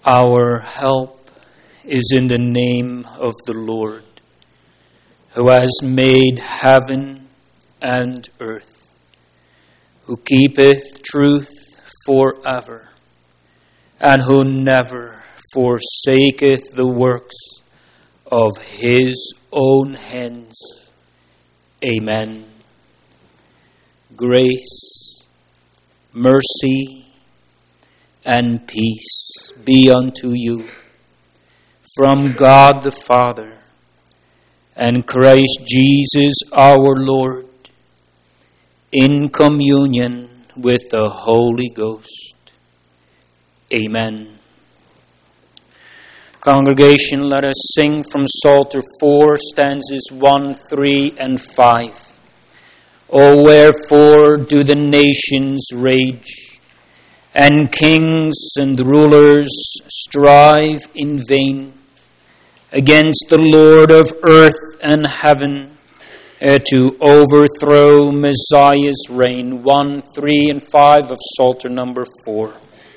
Our help is in the name of the Lord, who has made heaven and earth, who keepeth truth forever, and who never forsaketh the works of his own hands. Amen. Grace, mercy, and peace be unto you from God the Father and Christ Jesus our Lord, in communion with the Holy Ghost. Amen. Congregation, let us sing from Psalter 4, stanzas 1, 3, and 5. O wherefore do the nations rage, and kings and rulers strive in vain against the Lord of earth and heaven, to overthrow Messiah's reign? 1, 3, and 5 of Psalter number 4.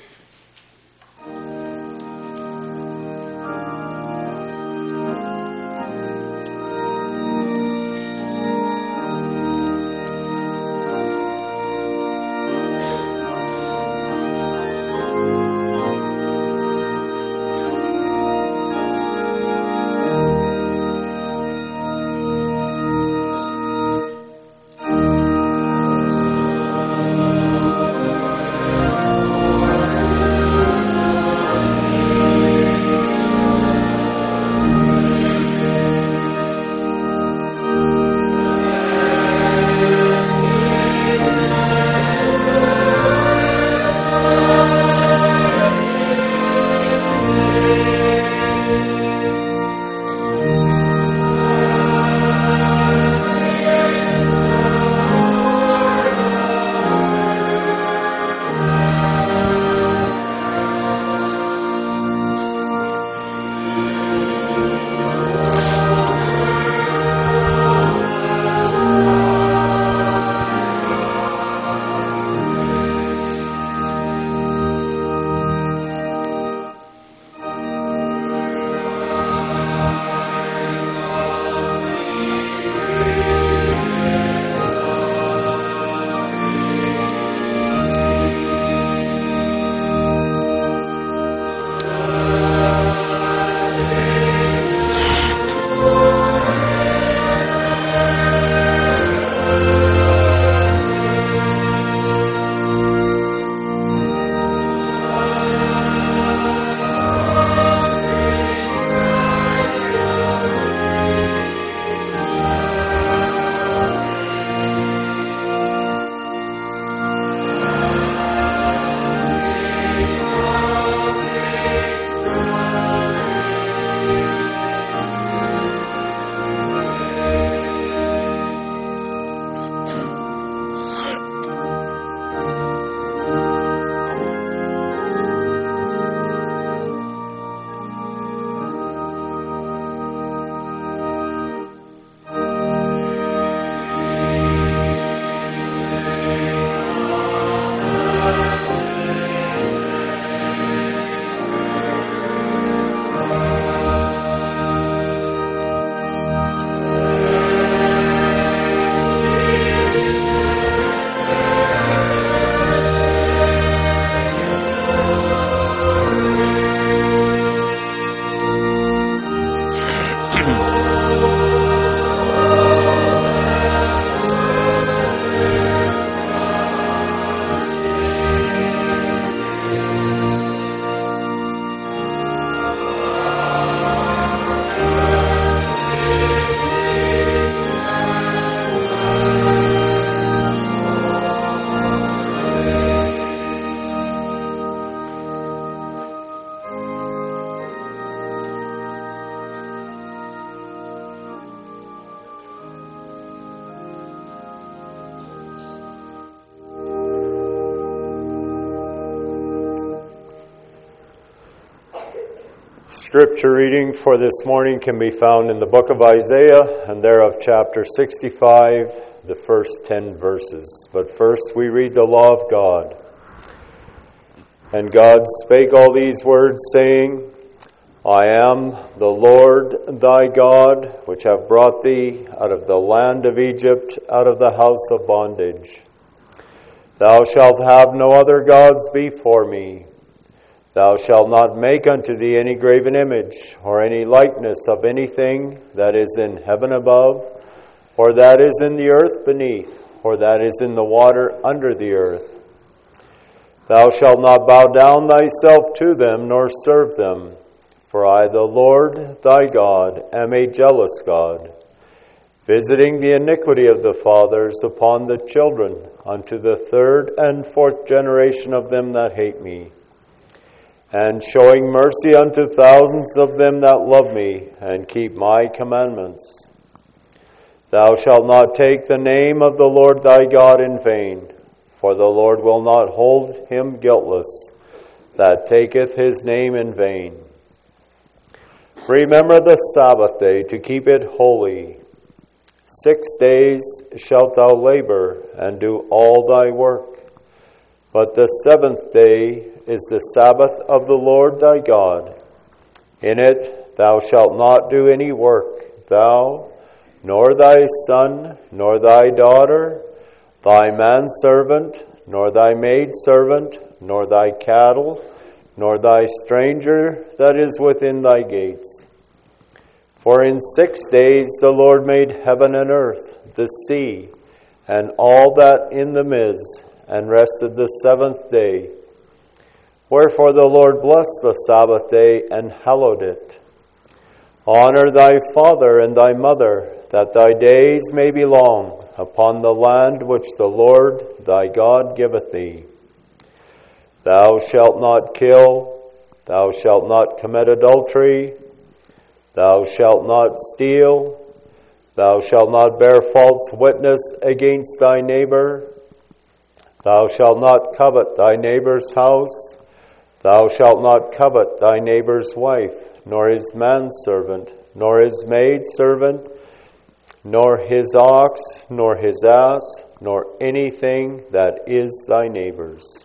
Scripture reading for this morning can be found in the book of Isaiah, and thereof chapter 65, the first 10 verses. But first we read the law of God. And God spake all these words, saying, I am the Lord thy God, which have brought thee out of the land of Egypt, out of the house of bondage. Thou shalt have no other gods before me. Thou shalt not make unto thee any graven image, or any likeness of anything that is in heaven above, or that is in the earth beneath, or that is in the water under the earth. Thou shalt not bow down thyself to them, nor serve them. For I, the Lord thy God, am a jealous God, visiting the iniquity of the fathers upon the children, unto the third and fourth generation of them that hate me, and showing mercy unto thousands of them that love me, and keep my commandments. Thou shalt not take the name of the Lord thy God in vain, for the Lord will not hold him guiltless that taketh his name in vain. Remember the Sabbath day to keep it holy. 6 days shalt thou labor and do all thy work. But the seventh day is the Sabbath of the Lord thy God. In it thou shalt not do any work, thou, nor thy son, nor thy daughter, thy manservant, nor thy maidservant, nor thy cattle, nor thy stranger that is within thy gates. For in 6 days the Lord made heaven and earth, the sea, and all that in them is, and rested the seventh day. Wherefore the Lord blessed the Sabbath day and hallowed it. Honor thy father and thy mother, that thy days may be long upon the land which the Lord thy God giveth thee. Thou shalt not kill, thou shalt not commit adultery, thou shalt not steal, thou shalt not bear false witness against thy neighbor, thou shalt not covet thy neighbor's house, thou shalt not covet thy neighbor's wife, nor his manservant, nor his maidservant, nor his ox, nor his ass, nor anything that is thy neighbor's.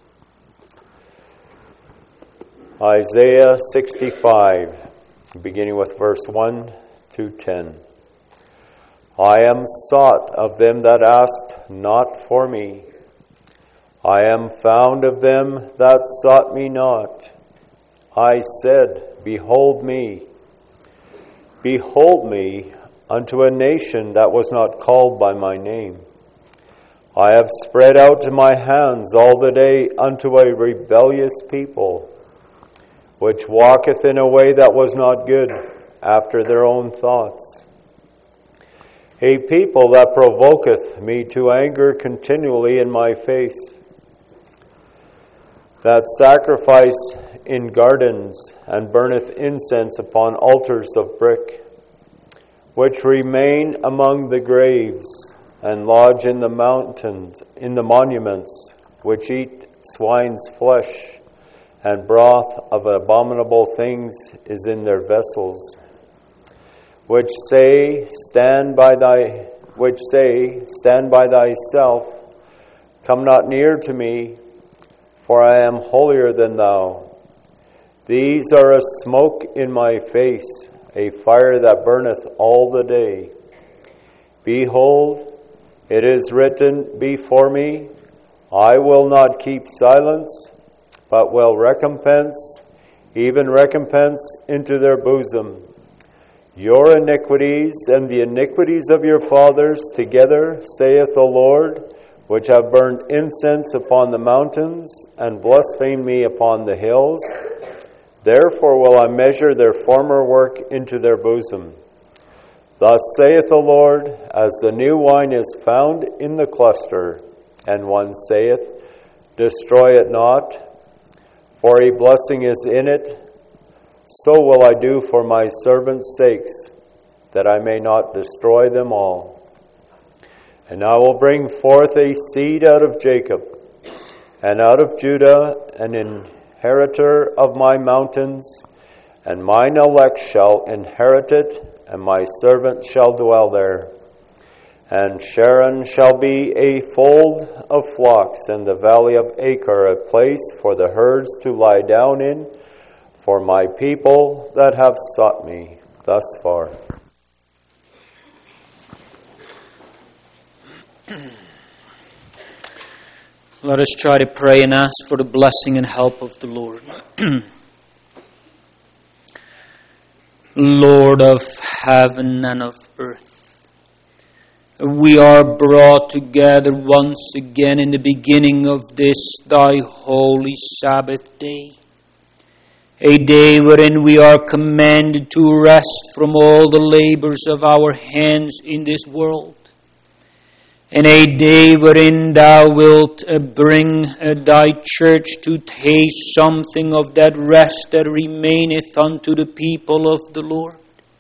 Isaiah 65, beginning with verse 1 to 10. I am sought of them that asked not for me. I am found of them that sought me not. I said, Behold me unto a nation that was not called by my name. I have spread out my hands all the day unto a rebellious people, which walketh in a way that was not good, after their own thoughts. A people that provoketh me to anger continually in my face, that sacrifice in gardens, and burneth incense upon altars of brick, which remain among the graves, and lodge in the mountains, in the monuments, which eat swine's flesh, and broth of abominable things is in their vessels, which say, Stand by thyself, come not near to me, for I am holier than thou. These are a smoke in my face, a fire that burneth all the day. Behold, it is written before me, I will not keep silence, but will recompense, even recompense into their bosom. Your iniquities and the iniquities of your fathers together, saith the Lord, which have burned incense upon the mountains, and blasphemed me upon the hills. Therefore will I measure their former work into their bosom. Thus saith the Lord, as the new wine is found in the cluster, and one saith, Destroy it not, for a blessing is in it, so will I do for my servants' sakes, that I may not destroy them all. And I will bring forth a seed out of Jacob, and out of Judah an inheritor of my mountains, and mine elect shall inherit it, and my servant shall dwell there. And Sharon shall be a fold of flocks, and the valley of Achor a place for the herds to lie down in, for my people that have sought me thus far. Let us try to pray and ask for the blessing and help of the Lord. Lord of heaven and of earth, we are brought together once again in the beginning of this thy holy Sabbath day. A day wherein we are commanded to rest from all the labors of our hands in this world. And a day wherein thou wilt bring thy church to taste something of that rest that remaineth unto the people of the Lord.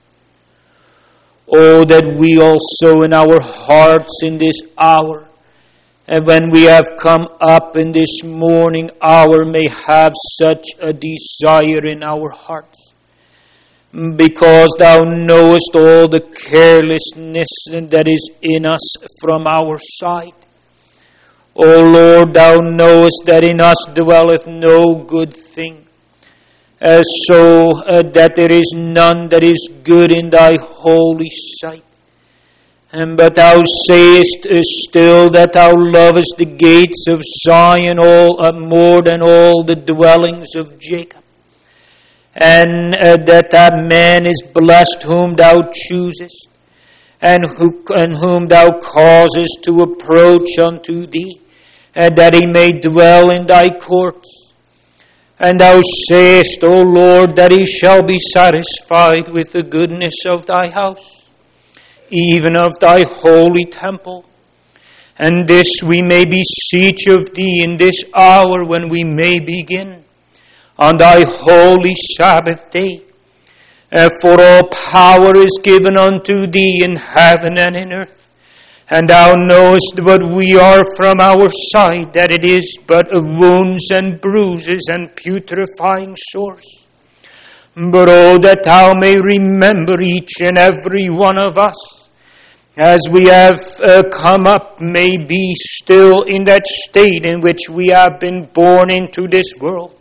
Oh, that we also in our hearts in this hour, and when we have come up in this morning hour, may have such a desire in our hearts. Because thou knowest all the carelessness that is in us from our side. O Lord, thou knowest that in us dwelleth no good thing. So that there is none that is good in thy holy sight. But thou sayest still that thou lovest the gates of Zion more than all the dwellings of Jacob. And that man is blessed whom thou choosest, and whom thou causest to approach unto thee, and that he may dwell in thy courts. And thou sayest, O Lord, that he shall be satisfied with the goodness of thy house, even of thy holy temple. And this we may beseech of thee in this hour when we may begin on thy holy Sabbath day. For all power is given unto thee in heaven and in earth. And thou knowest what we are from our side, that it is but wounds and bruises and putrefying sores. But oh, that thou may remember each and every one of us, as we have come up, may be still in that state in which we have been born into this world.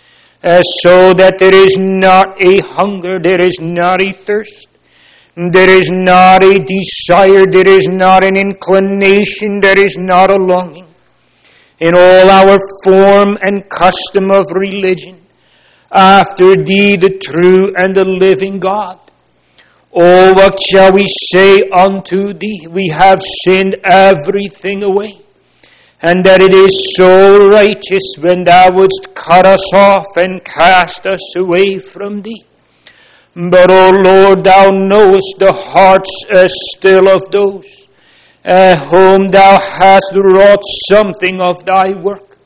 So that there is not a hunger, there is not a thirst, there is not a desire, there is not an inclination, there is not a longing. In all our form and custom of religion, after thee, the true and the living God. Oh, what shall we say unto thee? We have sinned everything away. And that it is so righteous when thou wouldst cut us off and cast us away from thee. But, O Lord, thou knowest the hearts still of those whom thou hast wrought something of thy work.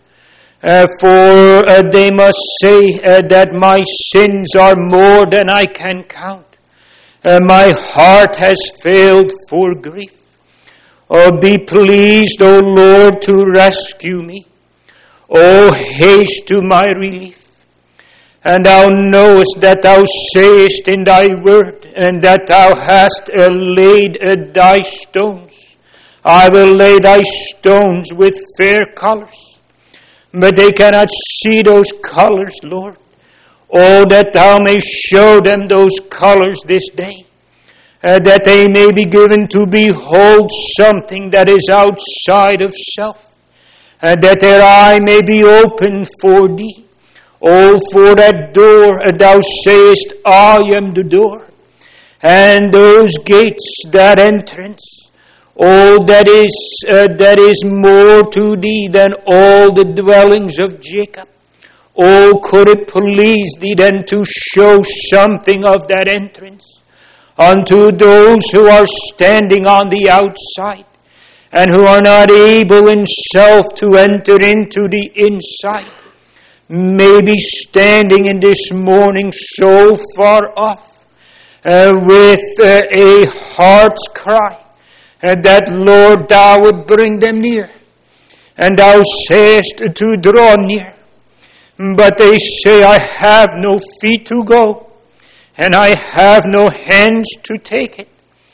For they must say that my sins are more than I can count. My heart has failed for grief. Oh, be pleased, O Lord, to rescue me. Oh, haste to my relief. And thou knowest that thou sayest in thy word, and that thou hast laid thy stones. I will lay thy stones with fair colors. But they cannot see those colors, Lord. Oh, that thou may show them those colors this day. That they may be given to behold something that is outside of self. That their eye may be opened for thee. Oh, for that door, thou sayest, I am the door. And those gates, that entrance, oh, that is more to thee than all the dwellings of Jacob. Oh, could it please thee then to show something of that entrance unto those who are standing on the outside, and who are not able in self to enter into the inside, may be standing in this morning so far off with a heart's cry, that, Lord, thou would bring them near. And thou sayest to draw near. But they say, I have no feet to go, and I have no hands to take it.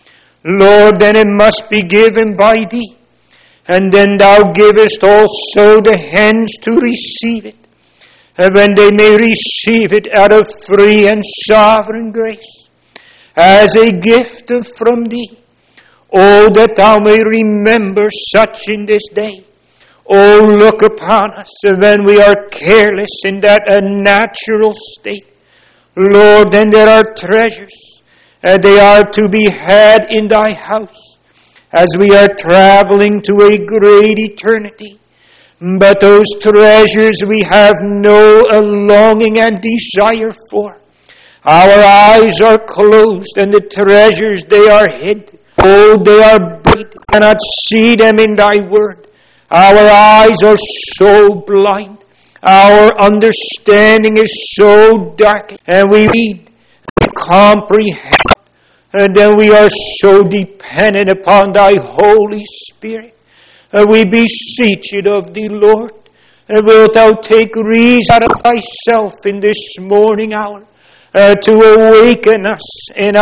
Lord, then it must be given by Thee. And then Thou givest also the hands to receive it, and when they may receive it out of free and sovereign grace, as a gift from Thee. Oh, that Thou may remember such in this day. Oh, look upon us when we are careless in that natural state. Lord, then there are treasures, and they are to be had in Thy house, as we are traveling to a great eternity. But those treasures we have no longing and desire for. Our eyes are closed, and the treasures, they are hid. Oh, they are bright. We cannot see them in Thy word. Our eyes are so blind. Our understanding is so dark. And we read, we comprehend. And then we are so dependent upon Thy Holy Spirit. And we beseech it of Thee, Lord. And wilt Thou take reason out of Thyself in this morning hour, to awaken us in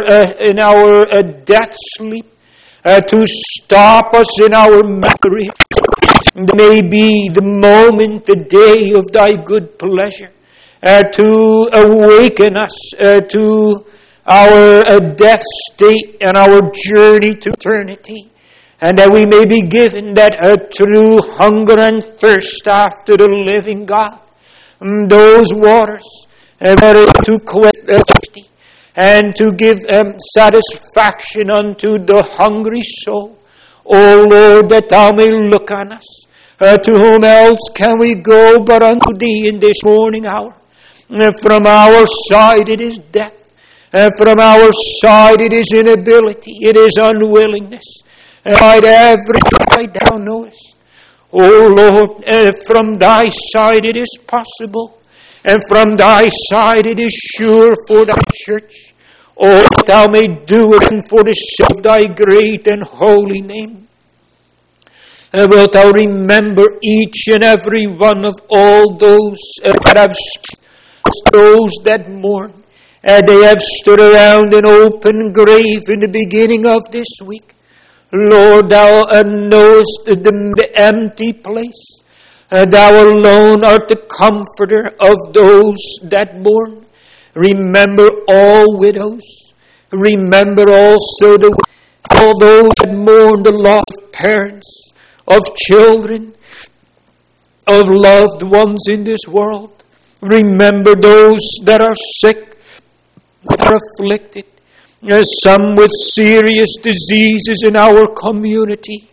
our death sleep, to stop us in our memory. May be the moment, the day of Thy good pleasure, to awaken us to our death state and our journey to eternity, and that we may be given that true hunger and thirst after the living God. Those waters to quench thirsty and to give satisfaction unto the hungry soul. O Lord, that Thou may look on us. To whom else can we go but unto Thee in this morning hour? From our side it is death. From our side it is inability. It is unwillingness. By every side Thou knowest. O Lord, from Thy side it is possible. And from Thy side it is sure for Thy church. Oh, that Thou may do it, and for the sake of Thy great and holy name. And wilt Thou remember each and every one of all those that have those that mourn. They have stood around an open grave in the beginning of this week. Lord, Thou knowest the empty place. Thou alone art the comforter of those that mourn. Remember all widows. Remember also all those that mourn the loss of parents, of children, of loved ones in this world. Remember those that are sick, that are afflicted, some with serious diseases in our community.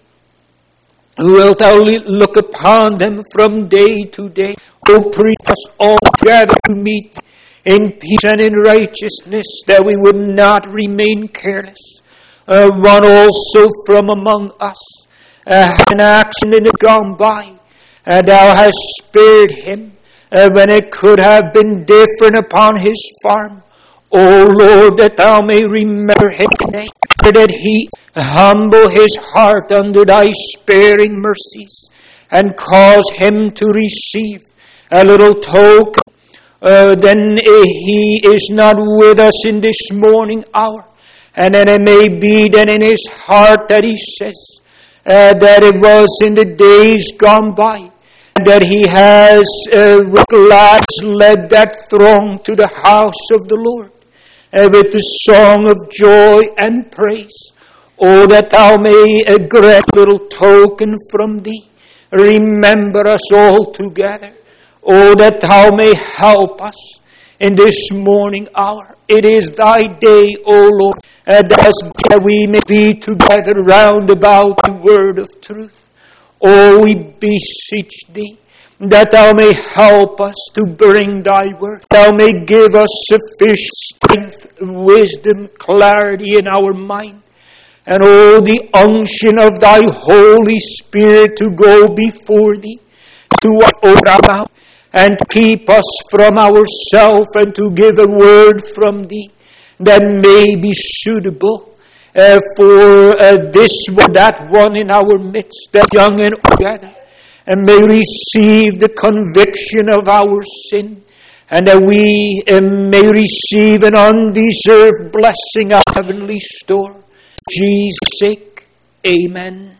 Wilt Thou look upon them from day to day? O pray us all gather to meet in peace and in righteousness, that we would not remain careless. One also from among us had an accident gone by, and Thou hast spared him when it could have been different upon his farm. O Lord, that Thou may remember him today, that he humble his heart under Thy sparing mercies, and cause him to receive a little token. Then he is not with us in this morning hour, and then it may be that in his heart that he says that it was in the days gone by, that he has with gladness led that throng to the house of the Lord, with the song of joy and praise. Oh, that Thou may grant a little token from Thee. Remember us all together. Oh, that Thou may help us in this morning hour. It is Thy day, O Lord, that we may be together round about the word of truth. Oh, we beseech Thee that Thou may help us to bring Thy word. Thou may give us sufficient strength, wisdom, clarity in our mind. And oh, the unction of Thy Holy Spirit to go before Thee, to open our mouth, and keep us from ourselves, and to give a word from Thee that may be suitable for this or that one in our midst, that young and together, and may receive the conviction of our sin, and that we may receive an undeserved blessing of heavenly store. Jesus' sake, amen.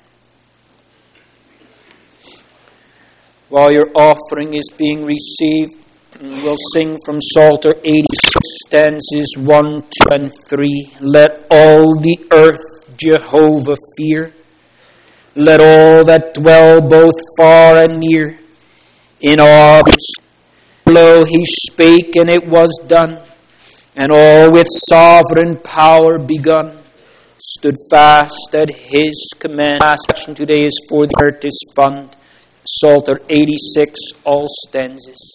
While your offering is being received, we'll sing from Psalter 86, stanzas 1, 2, and 3. Let all the earth Jehovah fear. Let all that dwell both far and near. In awe below he spake, and it was done, and all with sovereign power begun stood fast at his command. Last section today is for the Artist Fund. Psalter 86, all stanzas.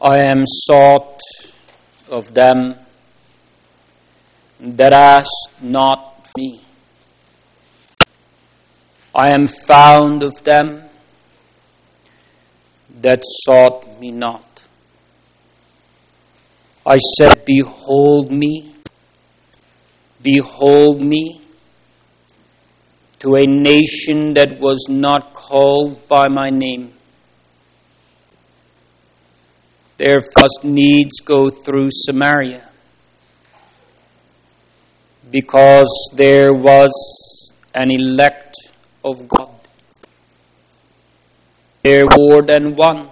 I am sought of them that asked not me. I am found of them that sought me not. I said, behold me, to a nation that was not called by my name. There must needs go through Samaria, because there was an elect of God. There more than one.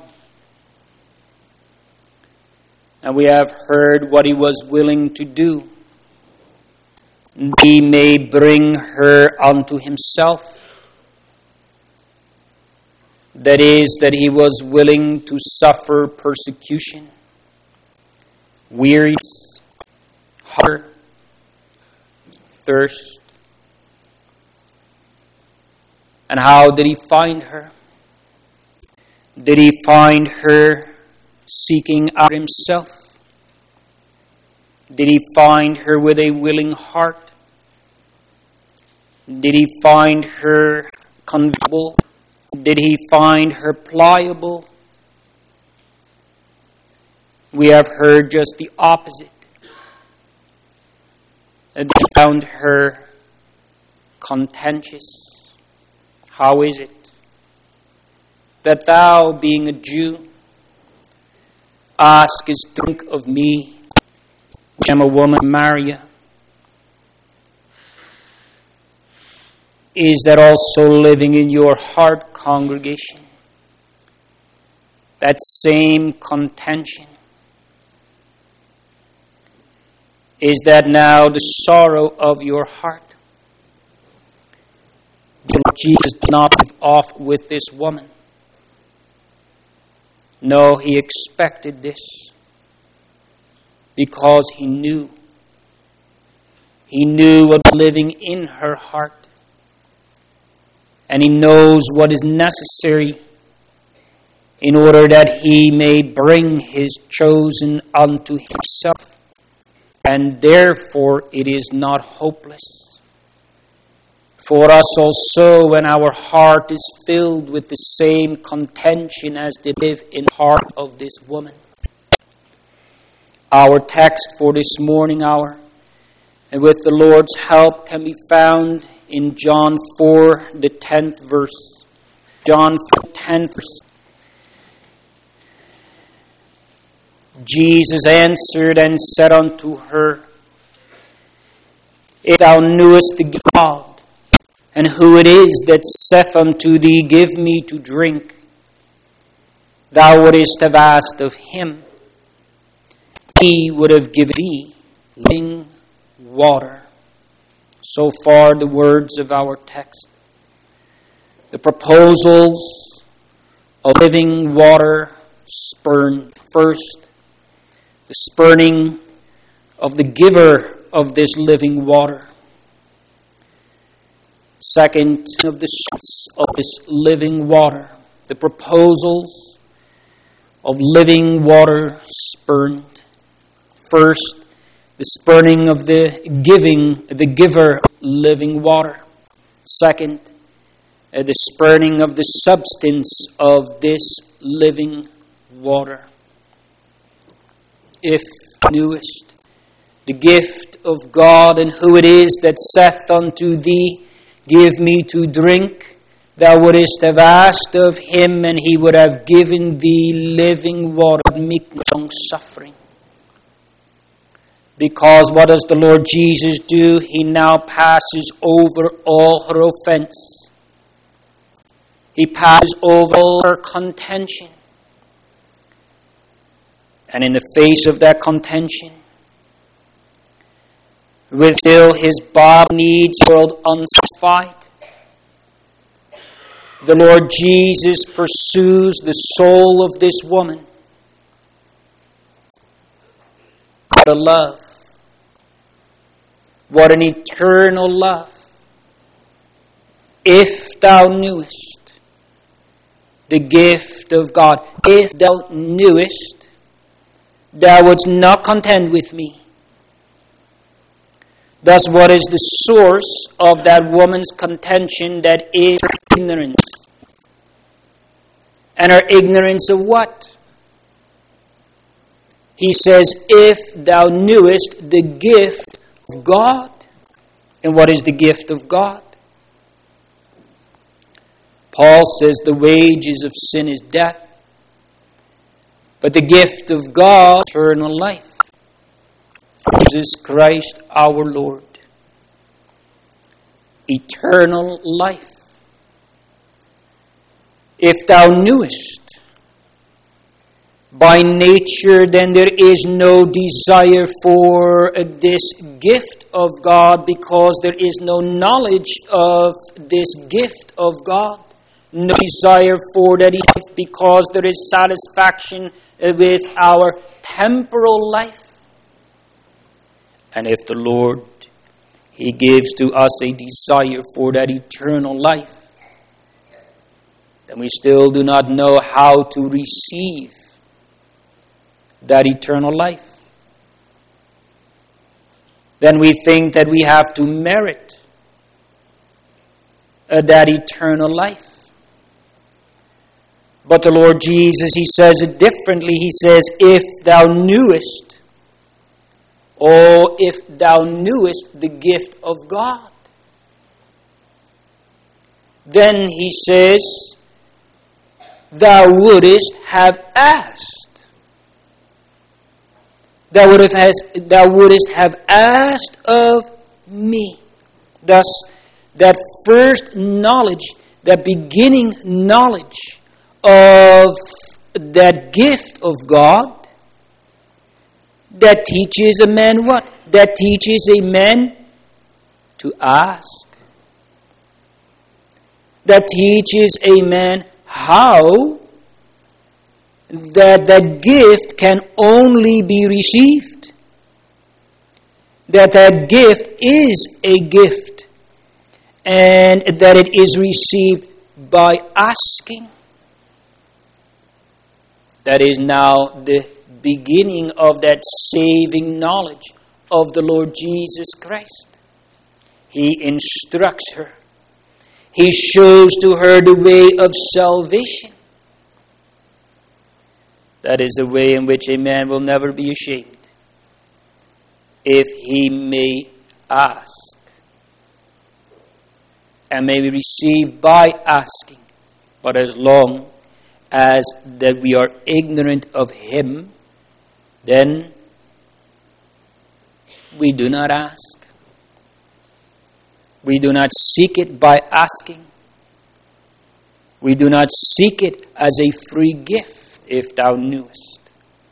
And we have heard what he was willing to do. He may bring her unto himself. That is, that he was willing to suffer persecution, weariness, hunger, thirst. And how did he find her? Did he find her seeking out himself? Did he find her with a willing heart? Did he find her convertible? Did he find her pliable? We have heard just the opposite. And he found her contentious. How is it that thou, being a Jew, askest drink of me, which am a woman, Maria? Is that also living in your heart, congregation? That same contention? Is that now the sorrow of your heart? Jesus did not leave off with this woman. No, he expected this because he knew. He knew what was living in her heart. And he knows what is necessary in order that he may bring his chosen unto himself. And therefore it is not hopeless. For us also, when our heart is filled with the same contention as did live in the heart of this woman. Our text for this morning hour, and with the Lord's help, can be found in John 4, the 10th verse. John 4, 10th verse. Jesus answered and said unto her, If thou knewest the God, and who it is that saith unto thee, Give me to drink, thou wouldest have asked of him, he would have given thee living water. So far the words of our text. The proposals of living water spurned. First, the spurning of the giver of this living water. Second, of the source of this living water. The proposals of living water spurned. First, the spurning of the giver living water. Second, the spurning of the substance of this living water. If thou knewest the gift of God, and who it is that saith unto thee, Give me to drink, thou wouldest have asked of him, and he would have given thee living water, meekness, long suffering. Because what does the Lord Jesus do? He now passes over all her offense. He passes over all her contention. And in the face of that contention, with still his body needs world unsatisfied, the Lord Jesus pursues the soul of this woman. What a love. What an eternal love. If thou knewest the gift of God, if thou knewest thou wouldst not contend with me. Thus, what is the source of that woman's contention? That is ignorance. And her ignorance of what? He says, if thou knewest the gift of God. And what is the gift of God? Paul says the wages of sin is death. But the gift of God is eternal life. Jesus Christ our Lord. Eternal life. If thou knewest, by nature, then there is no desire for this gift of God, because there is no knowledge of this gift of God. No desire for that life, because there is satisfaction with our temporal life. And if the Lord, He gives to us a desire for that eternal life, then we still do not know how to receive that eternal life. Then we think that we have to merit that eternal life. But the Lord Jesus, He says it differently. He says, if thou knewest, or if thou knewest the gift of God, then He says, thou wouldest have asked. Thou wouldest have asked of me. Thus, that first knowledge, that beginning knowledge of that gift of God, that teaches a man what? That teaches a man to ask. That teaches a man how that gift can only be received. That gift is a gift, and that it is received by asking. That is now the beginning of that saving knowledge of the Lord Jesus Christ. He instructs her. He shows to her the way of salvation. That is a way in which a man will never be ashamed, if he may ask, and may be received by asking. But as long as that we are ignorant of Him, then we do not ask. We do not seek it by asking. We do not seek it as a free gift. If thou knewest.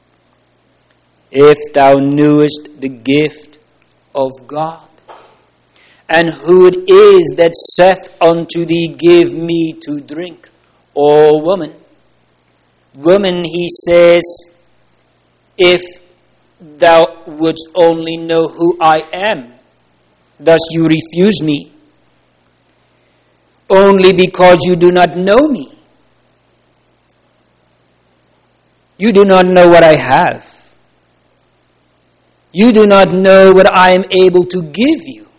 If thou knewest the gift of God, and who it is that saith unto thee, give me to drink. O woman, He says, if thou wouldst only know who I am, thus you refuse me, only because you do not know me. You do not know what I have. You do not know what I am able to give you.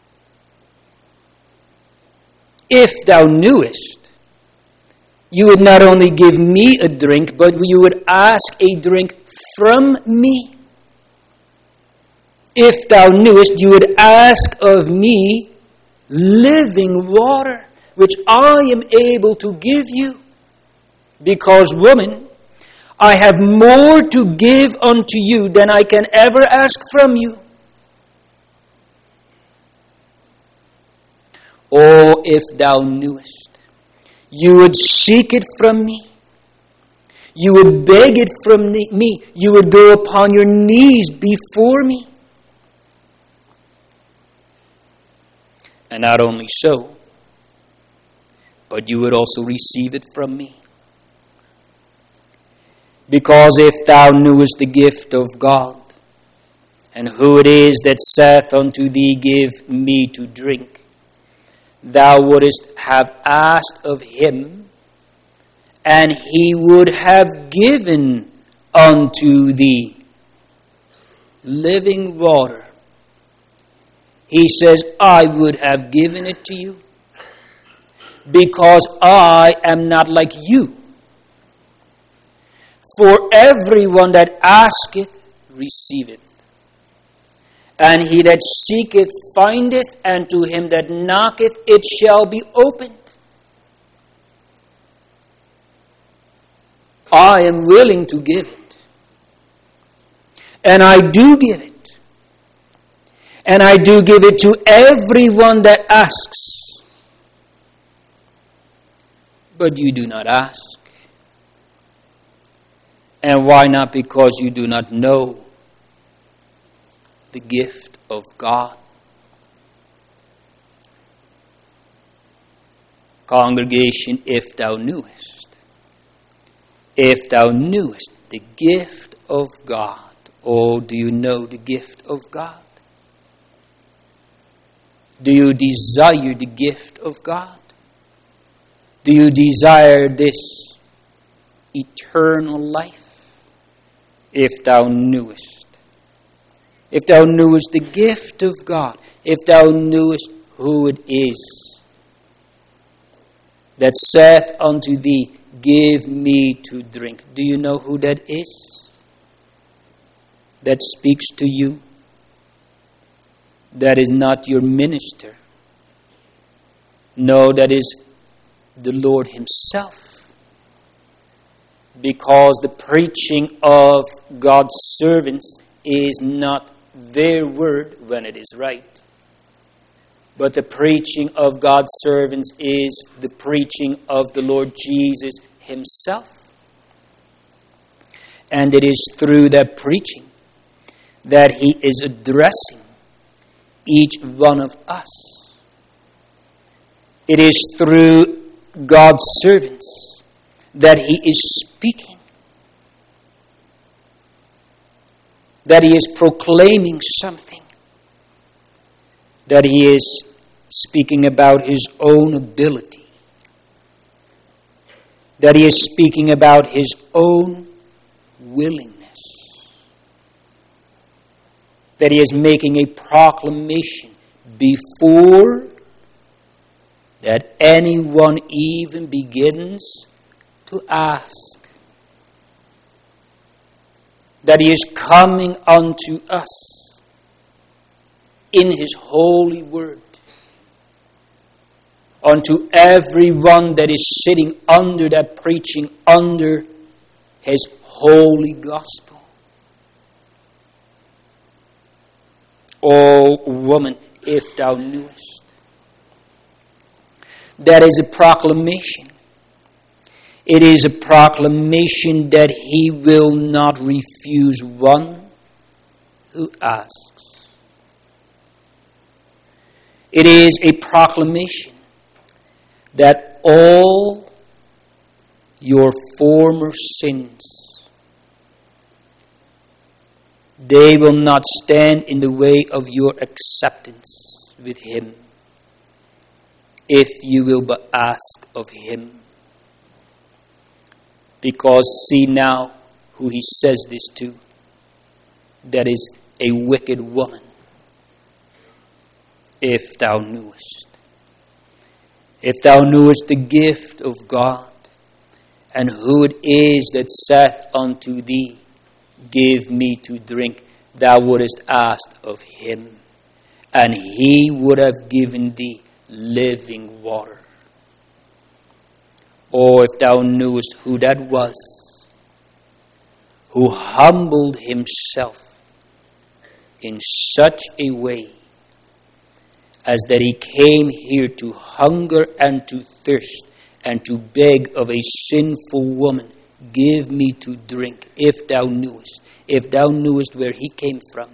If thou knewest, you would not only give me a drink, but you would ask a drink from me. If thou knewest, you would ask of me living water, which I am able to give you. Because, woman, I have more to give unto you than I can ever ask from you. Oh, if thou knewest, you would seek it from me. You would beg it from me. You would go upon your knees before me. And not only so, but you would also receive it from me. Because if thou knewest the gift of God, and who it is that saith unto thee, give me to drink, thou wouldest have asked of Him, and He would have given unto thee living water, he says, I would have given it to you because I am not like you. For everyone that asketh, receiveth. And he that seeketh, findeth, and to him that knocketh, it shall be opened. I am willing to give it. And I do give it. And I do give it to everyone that asks. But you do not ask. And why not? Because you do not know the gift of God. Congregation, if thou knewest the gift of God, oh, do you know the gift of God? Do you desire the gift of God? Do you desire this eternal life? If thou knewest. If thou knewest the gift of God. If thou knewest who it is that saith unto thee, give me to drink. Do you know who that is? That speaks to you? That is not your minister. No, that is the Lord himself. Because the preaching of God's servants is not their word when it is right. But the preaching of God's servants is the preaching of the Lord Jesus himself. And it is through that preaching that he is addressing each one of us. It is through God's servants that he is speaking. That he is proclaiming something. That he is speaking about his own ability. That he is speaking about his own willingness. That he is making a proclamation before that anyone even begins to ask. That he is coming unto us in his holy word. Unto everyone that is sitting under that preaching, under his holy gospel. O woman, if thou knewest. That is a proclamation. It is a proclamation that he will not refuse one who asks. It is a proclamation that all your former sins, they will not stand in the way of your acceptance with him if you will but ask of him. Because see now who he says this to. That is a wicked woman. If thou knewest. If thou knewest the gift of God, and who it is that saith unto thee, give me to drink, thou wouldest ask of him, and he would have given thee living water. Or if thou knewest who that was, who humbled himself in such a way as that he came here to hunger and to thirst and to beg of a sinful woman, give me to drink, if thou knewest where he came from,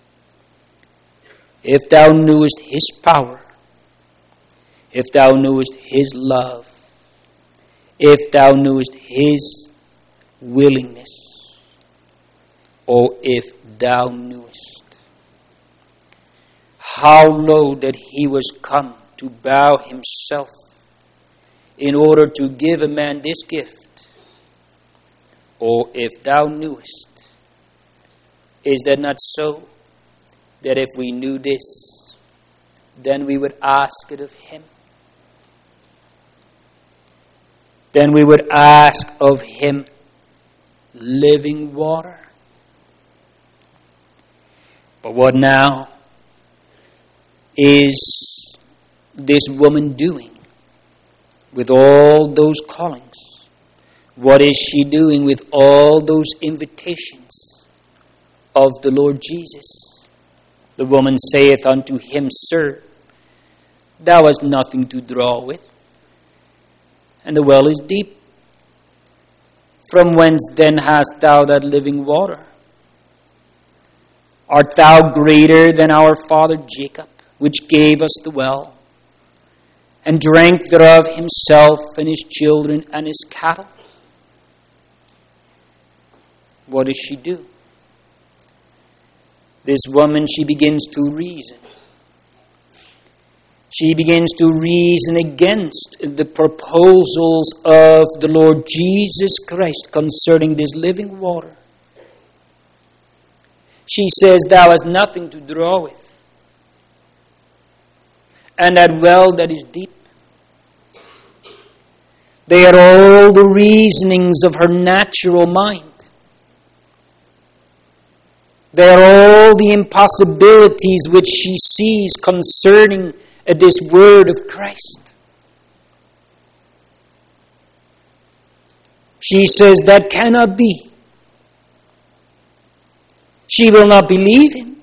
if thou knewest his power, if thou knewest his love, if thou knewest his willingness, or if thou knewest how low that he was come to bow himself in order to give a man this gift, or if thou knewest Is that not so? That if we knew this, then we would ask it of Him. Then we would ask of Him living water. But what now is this woman doing with all those callings? What is she doing with all those invitations of the Lord Jesus? The woman saith unto him, Sir, thou hast nothing to draw with, and the well is deep. From whence then hast thou that living water? Art thou greater than our father Jacob, which gave us the well, and drank thereof himself and his children and his cattle? What does she do? This woman, she begins to reason. She begins to reason against the proposals of the Lord Jesus Christ concerning this living water. She says, Thou hast nothing to draw with, and that well that is deep. They are all the reasonings of her natural mind. They are all the impossibilities which she sees concerning this word of Christ. She says that cannot be. She will not believe him,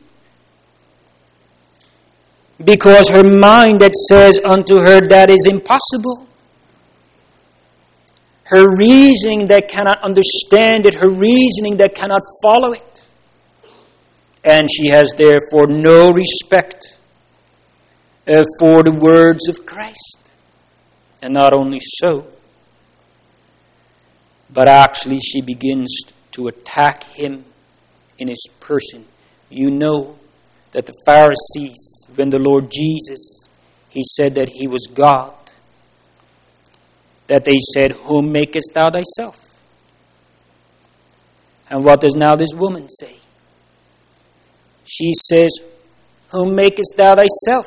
because her mind that says unto her that is impossible. Her reasoning that cannot understand it, her reasoning that cannot follow it. And she has therefore no respect for the words of Christ. And not only so, but actually she begins to attack him in his person. You know that the Pharisees, when the Lord Jesus, he said that he was God, that they said, Whom makest thou thyself? And what does now this woman say? She says, Whom makest thou thyself?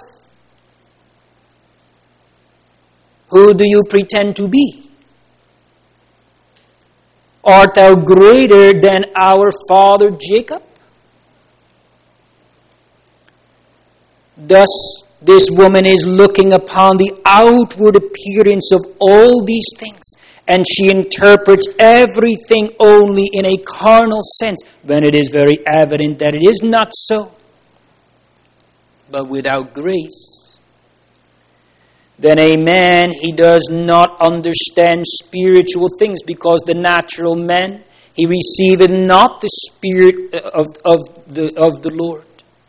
Who do you pretend to be? Art thou greater than our father Jacob? Thus, this woman is looking upon the outward appearance of all these things, and she interprets everything only in a carnal sense, when it is very evident that it is not so. But without grace, then a man, he does not understand spiritual things, because the natural man, he receiveth not the Spirit of the Lord.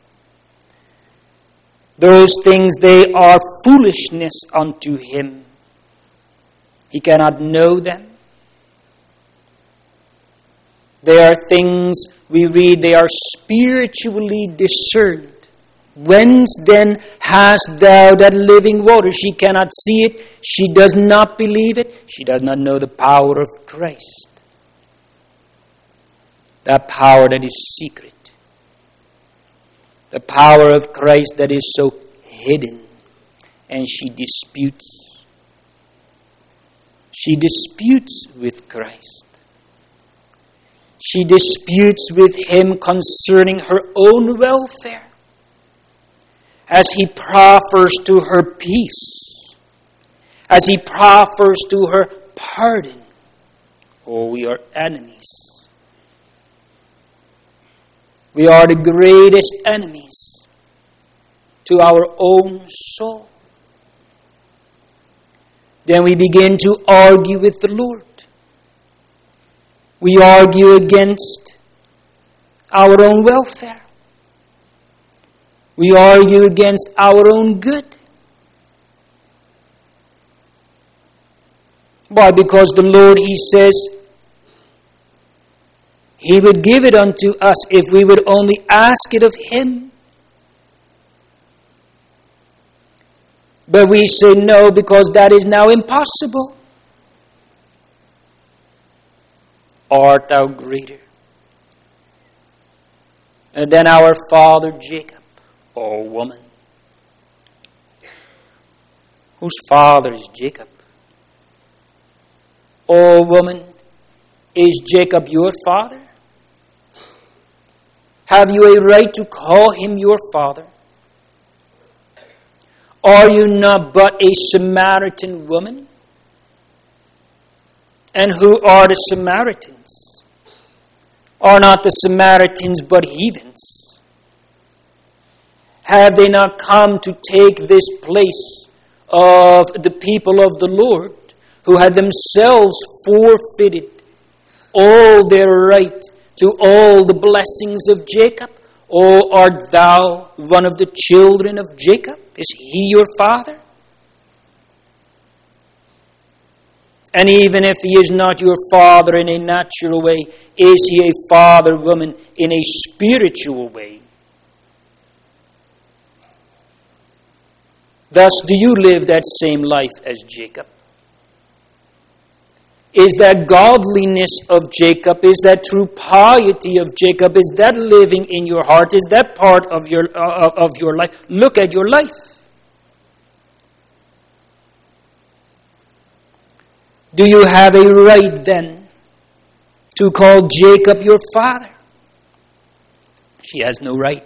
Those things, they are foolishness unto him. He cannot know them. They are things, we read, they are spiritually discerned. Whence then hast thou that living water? She cannot see it. She does not believe it. She does not know the power of Christ. That power that is secret. The power of Christ that is so hidden. And she disputes. She disputes with Christ. She disputes with him concerning her own welfare, as he proffers to her peace, as he proffers to her pardon. Oh, we are enemies. We are the greatest enemies to our own soul. Then we begin to argue with the Lord. We argue against our own welfare. We argue against our own good. Why? Because the Lord, he says, he would give it unto us if we would only ask it of him. But we say no, because that is now impossible. Art thou greater? than our father Jacob. O woman, whose father is Jacob? O woman, is Jacob your father? Have you a right to call him your father? Are you not but a Samaritan woman? And who are the Samaritans? Are not the Samaritans but heathens? Have they not come to take this place of the people of the Lord, who had themselves forfeited all their right to all the blessings of Jacob? Or art thou one of the children of Jacob? Is he your father? And even if he is not your father in a natural way, is he a father, woman, in a spiritual way? Thus, do you live that same life as Jacob? Is that godliness of Jacob? Is that true piety of Jacob? Is that living in your heart? Is that part of your life? Look at your life. Do you have a right then to call Jacob your father? She has no right.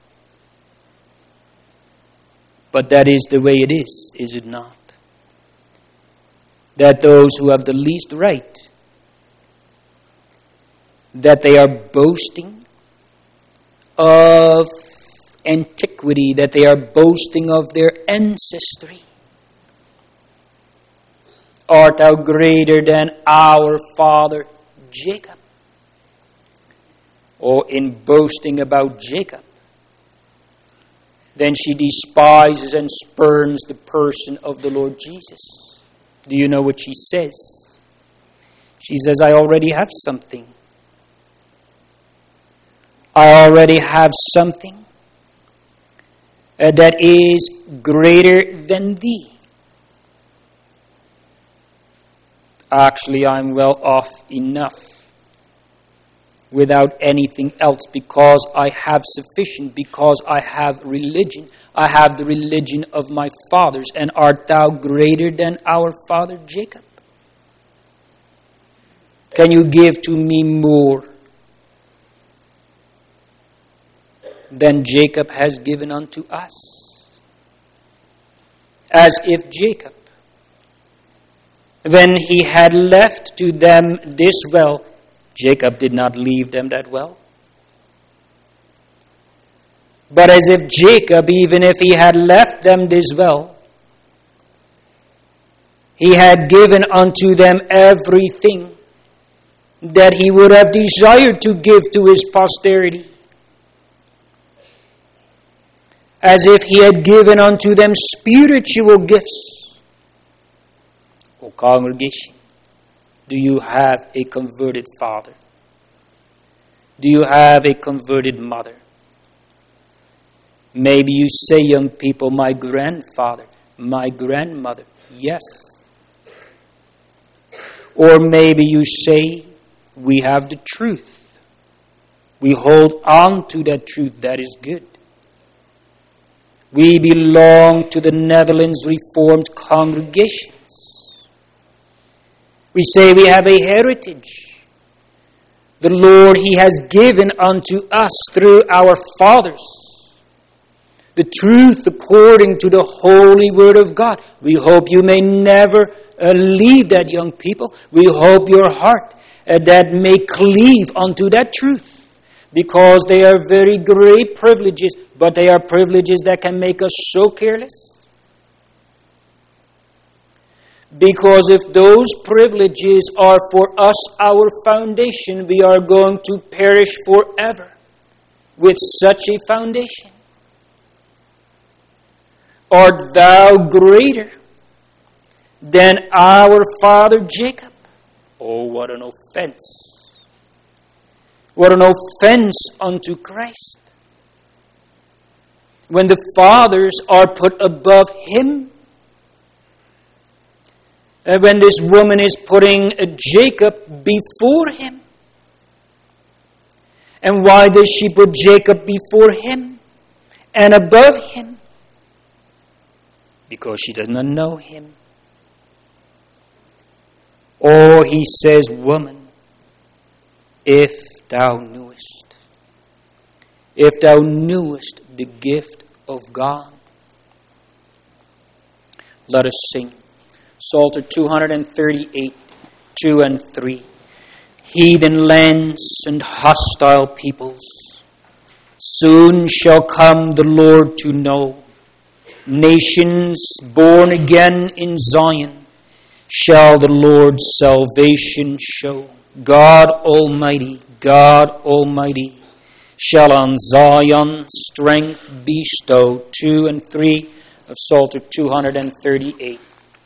But that is the way it is it not? That those who have the least right, that they are boasting of antiquity, that they are boasting of their ancestry. Art thou greater than our father Jacob? Or in boasting about Jacob, then she despises and spurns the person of the Lord Jesus. Do you know what she says? She says, I already have something. I already have something that is greater than thee. Actually, I'm well off enough without anything else, because I have sufficient, because I have religion. I have the religion of my fathers. And art thou greater than our father Jacob? Can you give to me more than Jacob has given unto us? As if Jacob, when he had left to them this well, Jacob did not leave them that well. But as if Jacob, even if he had left them this well, he had given unto them everything that he would have desired to give to his posterity. As if he had given unto them spiritual gifts. O congregation, do you have a converted father? Do you have a converted mother? Maybe you say, young people, my grandfather, my grandmother. Yes. Or maybe you say, we have the truth. We hold on to that truth. That is good. We belong to the Netherlands Reformed congregation. We say we have a heritage. The Lord, He has given unto us through our fathers the truth according to the holy Word of God. We hope you may never leave that, young people. We hope your heart that may cleave unto that truth, because they are very great privileges, but they are privileges that can make us so careless. Because if those privileges are for us our foundation, we are going to perish forever with such a foundation. Art thou greater than our father Jacob? Oh, what an offense. What an offense unto Christ. When the fathers are put above him, when this woman is putting Jacob before him. And why does she put Jacob before him and above him? Because she does not know him. Or he says, woman, if thou knewest the gift of God. Let us sing. Psalter 238, 2 and 3. Heathen lands and hostile peoples, soon shall come the Lord to know. Nations born again in Zion shall the Lord's salvation show. God Almighty shall on Zion strength bestow. 2 and 3 of Psalter 238.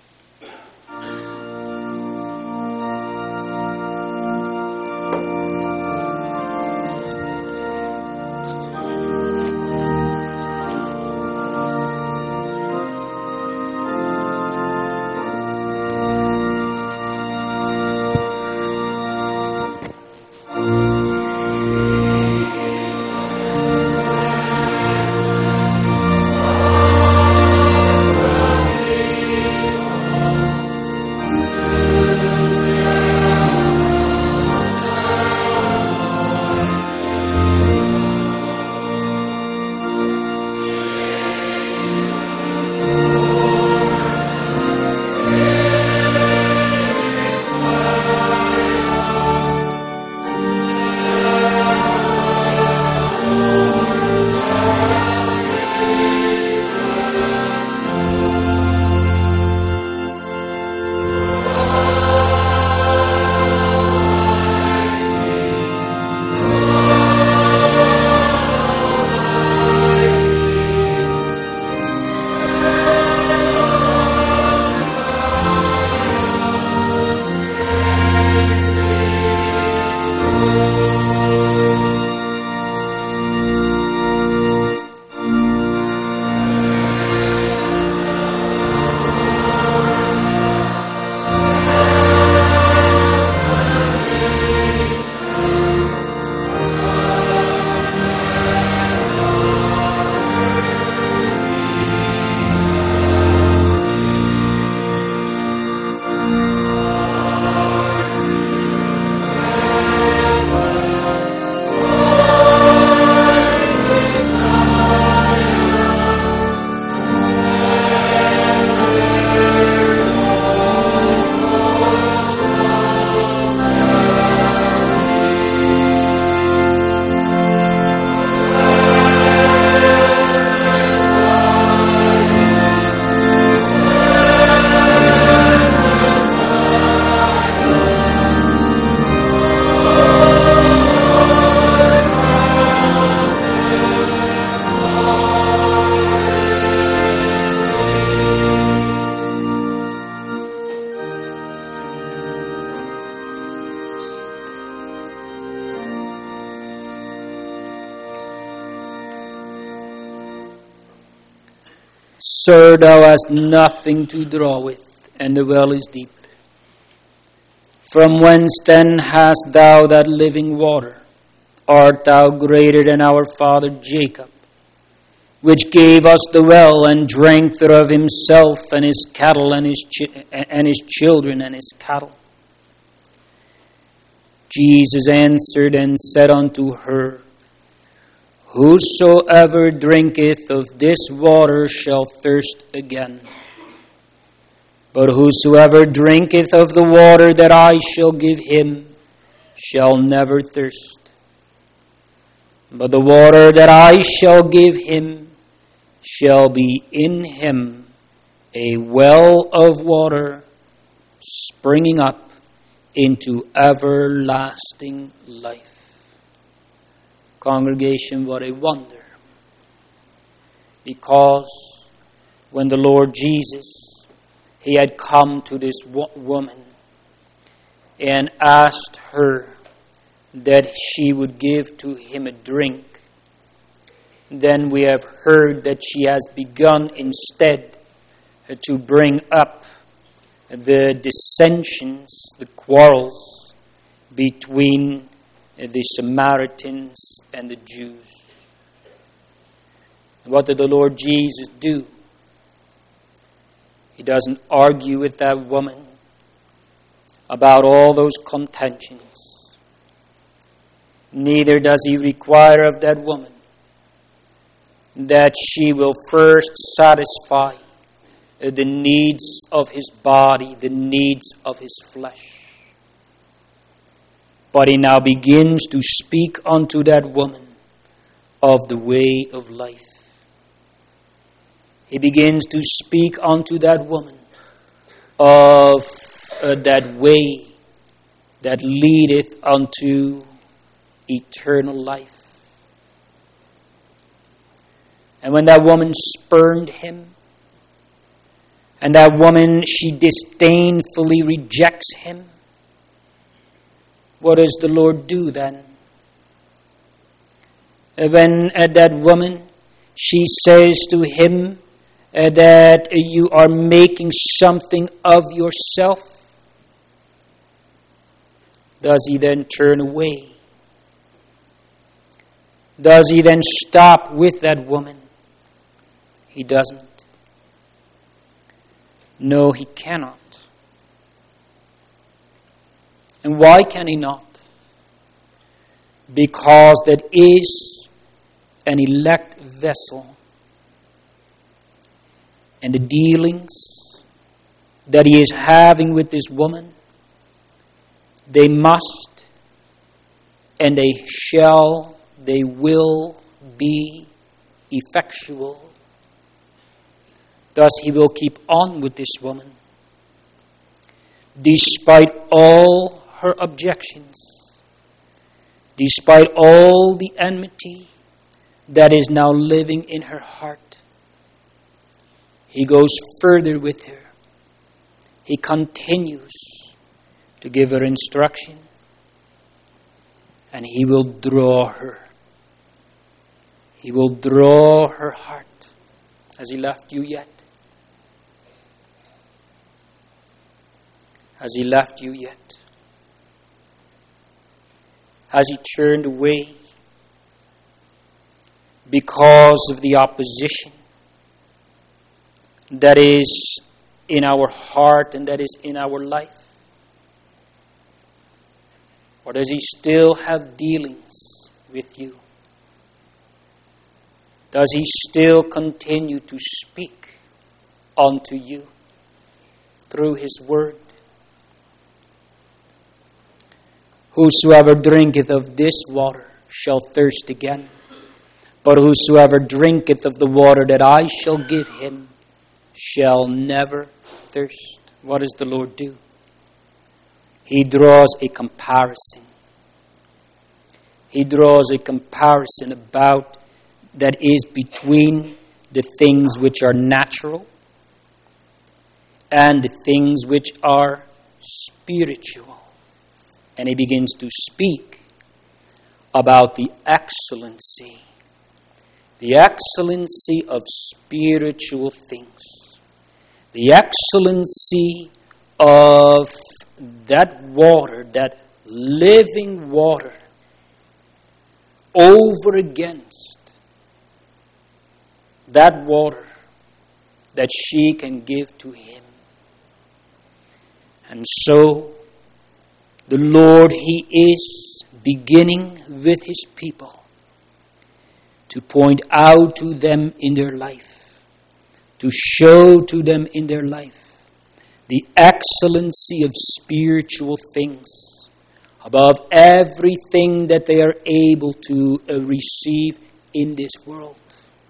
Sir, thou hast nothing to draw with, and the well is deep. From whence then hast thou that living water? Art thou greater than our father Jacob, which gave us the well and drank thereof himself and his cattle and his children and his cattle? Jesus answered and said unto her, Whosoever drinketh of this water shall thirst again. But whosoever drinketh of the water that I shall give him shall never thirst. But the water that I shall give him shall be in him a well of water springing up into everlasting life. Congregation, what a wonder. Because when the Lord Jesus, he had come to this woman and asked her that she would give to him a drink, then we have heard that she has begun instead to bring up the dissensions, the quarrels between the Samaritans and the Jews. And what did the Lord Jesus do? He doesn't argue with that woman about all those contentions. Neither does he require of that woman that she will first satisfy the needs of his body, the needs of his flesh. But he now begins to speak unto that woman of the way of life. He begins to speak unto that woman of that way that leadeth unto eternal life. And when that woman spurned him, and that woman, she disdainfully rejects him, what does the Lord do then? When that woman, she says to him that you are making something of yourself, does he then turn away? Does he then stop with that woman? He doesn't. No, he cannot. And why can he not? Because that is an elect vessel. And the dealings that he is having with this woman, they must and they shall, they will be effectual. Thus he will keep on with this woman, despite all her objections, despite all the enmity that is now living in her heart. He goes further with her. He continues to give her instruction, and he will draw her. He will draw her heart. Has he left you yet? Has he left you yet? Has he turned away because of the opposition that is in our heart and that is in our life? Or does he still have dealings with you? Does he still continue to speak unto you through his word? Whosoever drinketh of this water shall thirst again. But whosoever drinketh of the water that I shall give him shall never thirst. What does the Lord do? He draws a comparison. He draws a comparison about that is between the things which are natural and the things which are spiritual. And he begins to speak about the excellency of spiritual things, the excellency of that water, that living water, over against that water that she can give to him. And so, the Lord, he is beginning with his people to point out to them in their life, to show to them in their life the excellency of spiritual things above everything that they are able to receive in this world.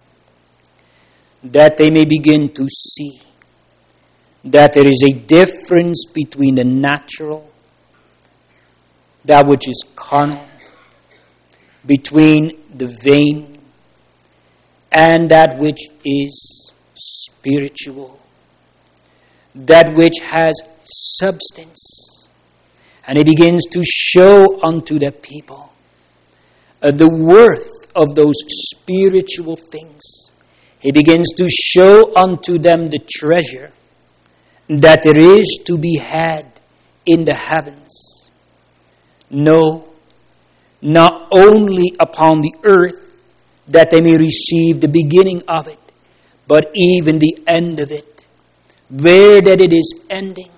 That they may begin to see that there is a difference between the natural, that which is carnal, between the vain, and that which is spiritual, that which has substance. And he begins to show unto the people the worth of those spiritual things. He begins to show unto them the treasure that there is to be had in the heavens. No, not only upon the earth, that they may receive the beginning of it, but even the end of it, where that it is ending.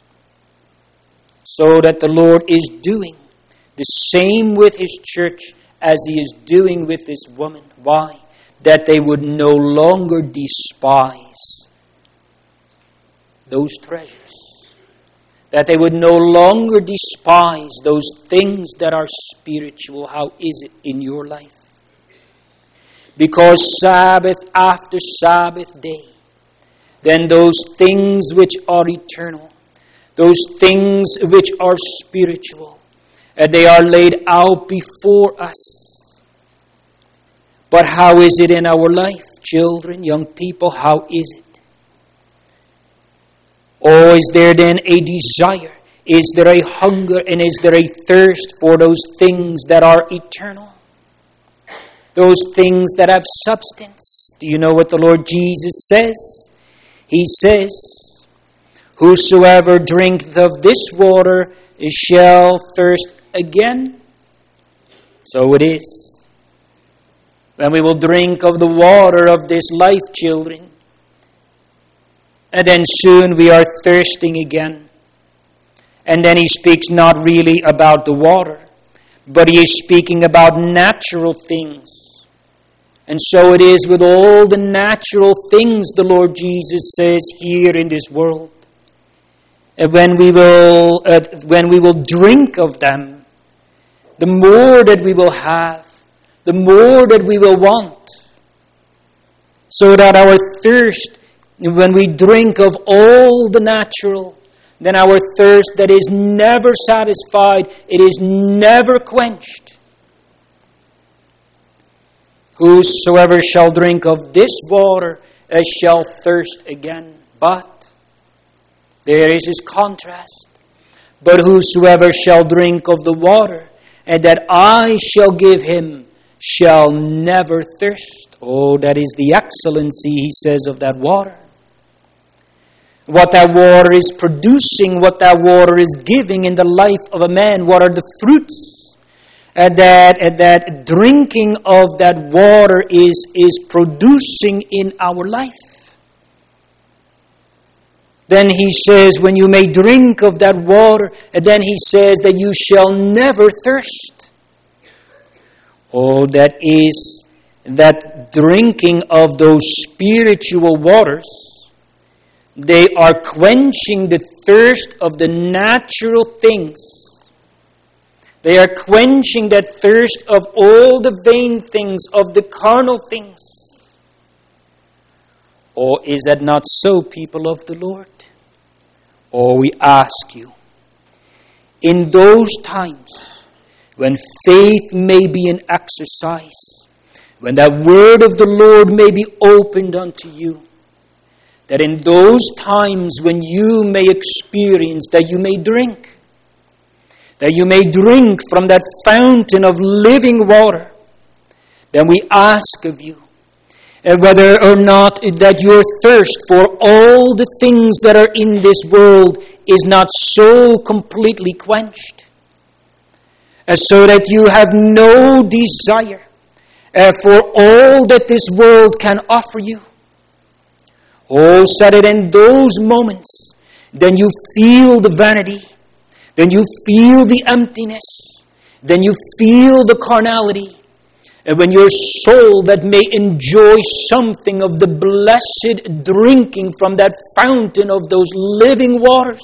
So that the Lord is doing the same with His church as He is doing with this woman. Why? That they would no longer despise those treasures. That they would no longer despise those things that are spiritual. How is it in your life? Because Sabbath after Sabbath day, then those things which are eternal, those things which are spiritual, and they are laid out before us. But how is it in our life, children, young people? How is it? Or is there then a desire? Is there a hunger and is there a thirst for those things that are eternal? Those things that have substance. Do you know what the Lord Jesus says? He says, "Whosoever drinketh of this water shall thirst again." So it is. When we will drink of the water of this life, children, and then soon we are thirsting again. And then He speaks not really about the water, but He is speaking about natural things. And so it is with all the natural things the Lord Jesus says here in this world. And when we will drink of them, the more that we will have, the more that we will want. So that our thirst, when we drink of all the natural, then our thirst that is never satisfied, it is never quenched. Whosoever shall drink of this water shall thirst again. But, there is His contrast. But whosoever shall drink of the water, and that I shall give him, shall never thirst. Oh, that is the excellency, He says, of that water. What that water is producing, what that water is giving in the life of a man, what are the fruits? And that drinking of that water is producing in our life. Then He says, when you may drink of that water, and then He says that you shall never thirst. Oh, that is that drinking of those spiritual waters, they are quenching the thirst of the natural things. They are quenching that thirst of all the vain things, of the carnal things. Or is that not so, people of the Lord? Or we ask you, in those times when faith may be in exercise, when that word of the Lord may be opened unto you, that in those times when you may experience, that you may drink, that you may drink from that fountain of living water, then we ask of you, and whether or not that your thirst for all the things that are in this world is not so completely quenched, so that you have no desire for all that this world can offer you. Oh, so that in those moments, then you feel the vanity, then you feel the emptiness, then you feel the carnality. And when your soul that may enjoy something of the blessed drinking from that fountain of those living waters.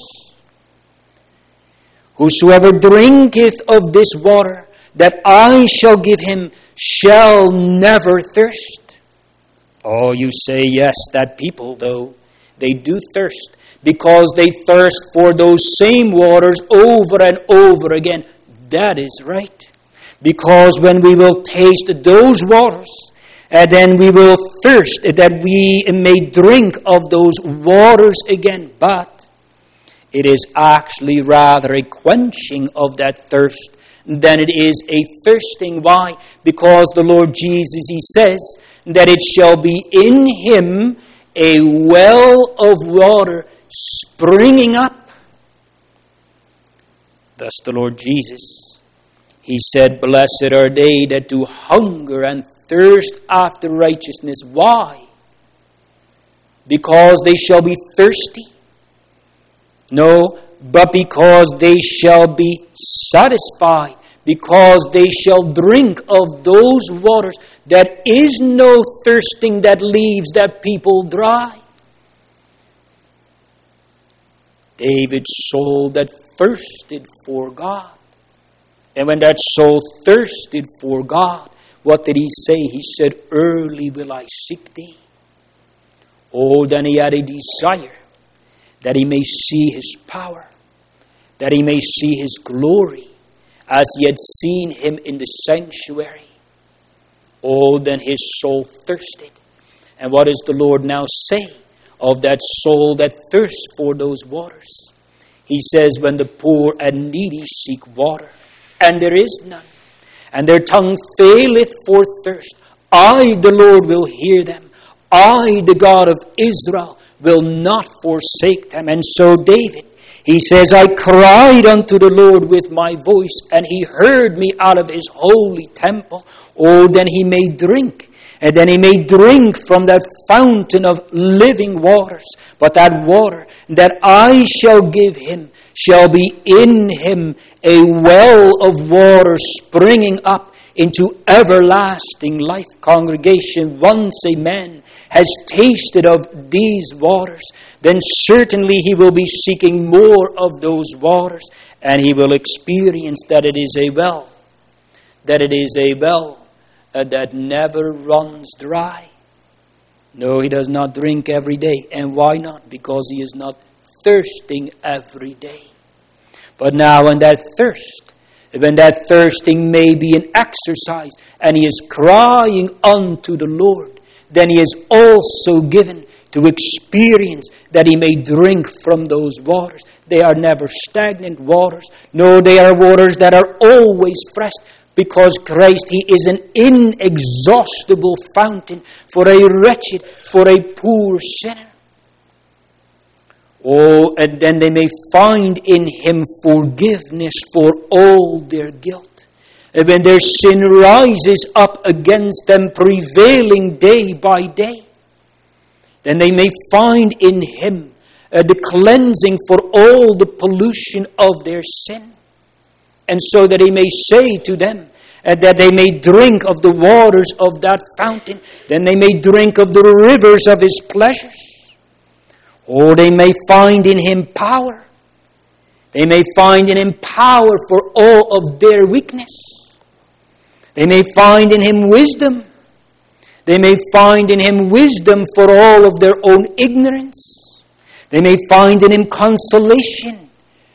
Whosoever drinketh of this water that I shall give him shall never thirst. Oh, you say, yes, that people, though, they do thirst. Because they thirst for those same waters over and over again. That is right. Because when we will taste those waters, then we will thirst that we may drink of those waters again. But it is actually rather a quenching of that thirst than it is a thirsting. Why? Because the Lord Jesus, He says that it shall be in Him a well of water springing up. Thus the Lord Jesus, He said, blessed are they that do hunger and thirst after righteousness. Why? Because they shall be thirsty? No, but because they shall be satisfied. Because they shall drink of those waters. That is no thirsting that leaves that people dry. David's soul that thirsted for God. And when that soul thirsted for God, what did he say? He said, early will I seek thee. Oh, then he had a desire that he may see his power, that he may see his glory, as he had seen him in the sanctuary. Oh, then his soul thirsted. And what does the Lord now say of that soul that thirsts for those waters? He says, when the poor and needy seek water, and there is none, and their tongue faileth for thirst, I, the Lord, will hear them. I, the God of Israel, will not forsake them. And so David, he says, I cried unto the Lord with my voice, and he heard me out of his holy temple. Oh, then he may drink, and then he may drink from that fountain of living waters. But that water that I shall give him shall be in him a well of water springing up into everlasting life. Congregation, once a man has tasted of these waters, then certainly he will be seeking more of those waters, and he will experience that it is a well, that never runs dry. No, he does not drink every day. And why not? Because he is not thirsting every day. But now when that thirsting may be an exercise, and he is crying unto the Lord, then he is also given to experience that he may drink from those waters. They are never stagnant waters. No, they are waters that are always fresh, because Christ, he is an inexhaustible fountain for a wretched, for a poor sinner. Oh, and then they may find in him forgiveness for all their guilt. And when their sin rises up against them, prevailing day by day, then they may find in him the cleansing for all the pollution of their sin. And so that he may say to them, that they may drink of the waters of that fountain, then they may drink of the rivers of his pleasures. Or they may find in him power. They may find in him power for all of their weakness. They may find in him wisdom. They may find in him wisdom for all of their own ignorance. They may find in him consolation.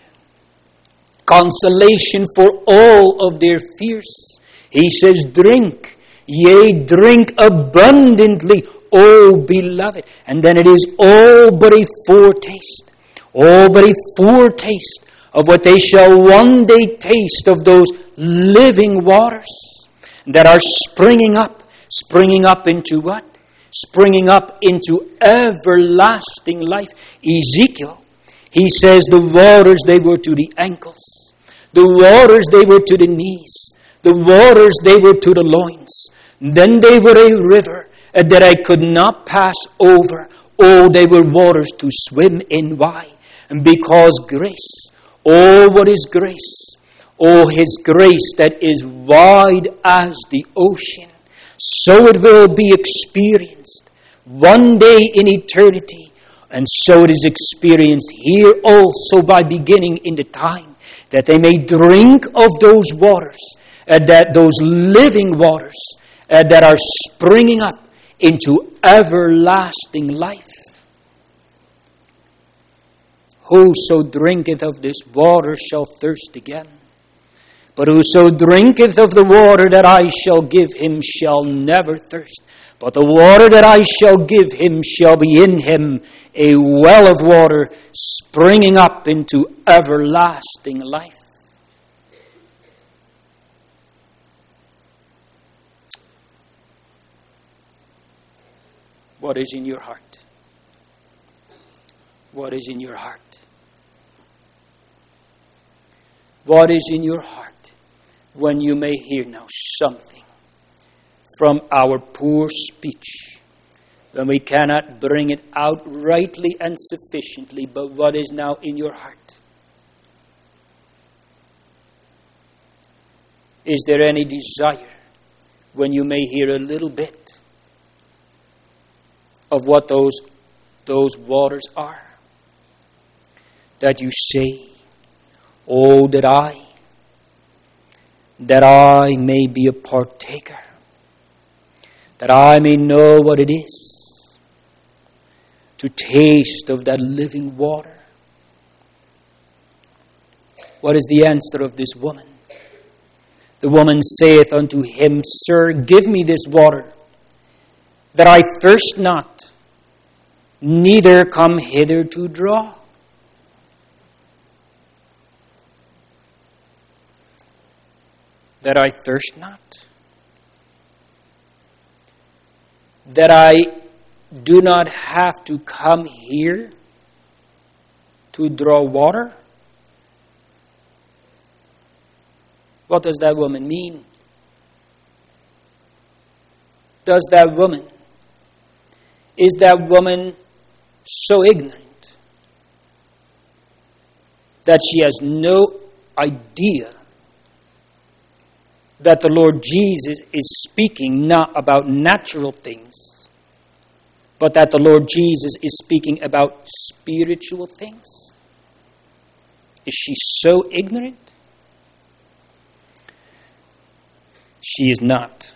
Consolation for all of their fears. He says, drink, yea, drink abundantly, O beloved. And then it is all but a foretaste. All but a foretaste of what they shall one day taste of those living waters that are springing up into what? Springing up into everlasting life. Ezekiel, he says the waters, they were to the ankles. The waters, they were to the knees. The waters, they were to the loins. Then they were a river that I could not pass over. Oh, they were waters to swim in. Why? Because grace. Oh, what is grace? Oh, his grace that is wide as the ocean. So it will be experienced one day in eternity. And so it is experienced here also by beginning in the time that they may drink of those waters, that those living waters that are springing up into everlasting life. Whoso drinketh of this water shall thirst again. But whoso drinketh of the water that I shall give him shall never thirst. But the water that I shall give him shall be in him a well of water springing up into everlasting life. What is in your heart? What is in your heart? What is in your heart when you may hear now something from our poor speech, when we cannot bring it out rightly and sufficiently, but what is now in your heart? Is there any desire when you may hear a little bit of what those waters are, that you say, oh, that I may be a partaker, that I may know what it is to taste of that living water? What is the answer of this woman? The woman saith unto him, Sir, give me this water, that I thirst not, neither come hither to draw. That I thirst not. That I do not have to come here to draw water. What does that woman mean? Is that woman so ignorant that she has no idea that the Lord Jesus is speaking not about natural things, but that the Lord Jesus is speaking about spiritual things? Is she so ignorant? She is not.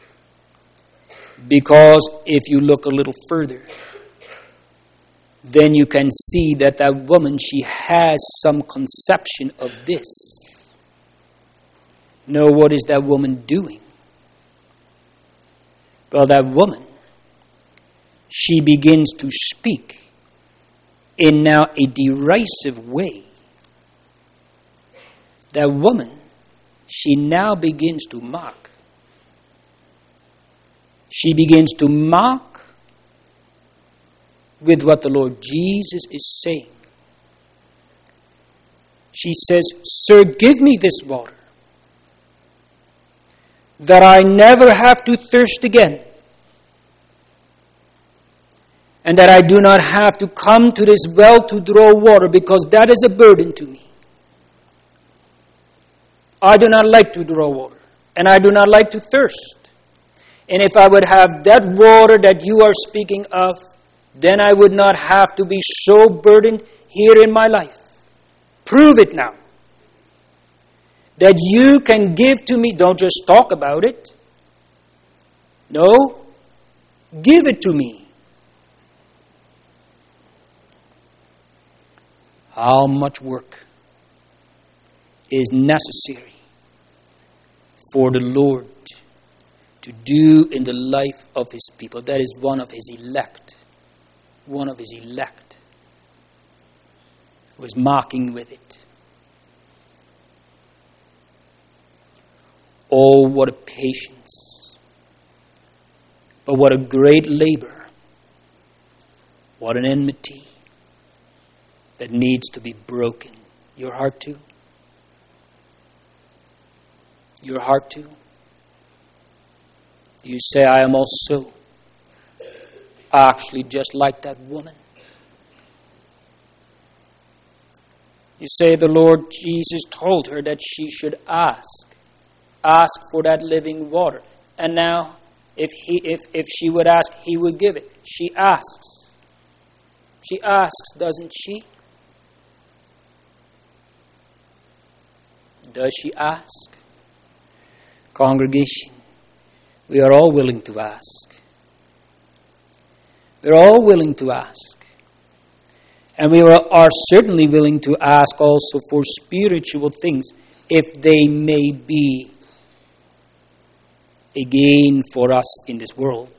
Because if you look a little further, then you can see that woman, she has some conception of this. Now, what is that woman doing? Well, that woman, she begins to speak in now a derisive way. That woman, she now begins to mock. She begins to mock with what the Lord Jesus is saying. She says, Sir, give me this water, that I never have to thirst again, and that I do not have to come to this well to draw water, because that is a burden to me. I do not like to draw water, and I do not like to thirst. And if I would have that water that you are speaking of, then I would not have to be so burdened here in my life. Prove it now. That you can give to me. Don't just talk about it. No, give it to me. How much work is necessary for the Lord to do in the life of His people? That is one of His elect. One of His elect who is mocking with it. Oh, what a patience. But what a great labor. What an enmity that needs to be broken. Your heart too? Your heart too? You say, I am also actually just like that woman. You say the Lord Jesus told her that she should ask for that living water. And now, if she would ask, He would give it. She asks. She asks, doesn't she? Does she ask? Congregation, we are all willing to ask. We're all willing to ask. And we are certainly willing to ask also for spiritual things, if they may be a gain for us in this world.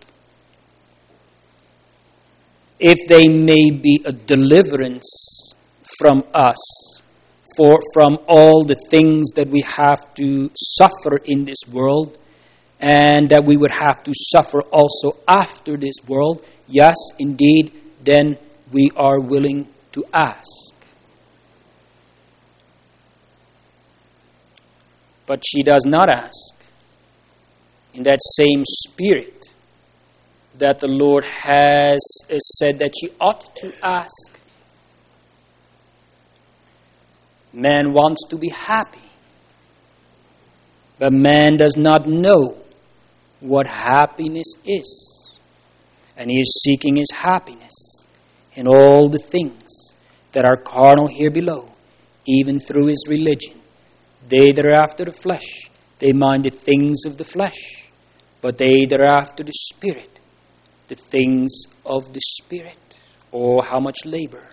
If they may be a deliverance from us, from all the things that we have to suffer in this world, and that we would have to suffer also after this world, yes, indeed, then we are willing to ask. But she does not ask in that same spirit that the Lord has said that she ought to ask. Man wants to be happy, but man does not know what happiness is. And he is seeking his happiness in all the things that are carnal here below, even through his religion. They that are after the flesh, they mind the things of the flesh, but they that are after the Spirit, the things of the Spirit. Oh, how much labor!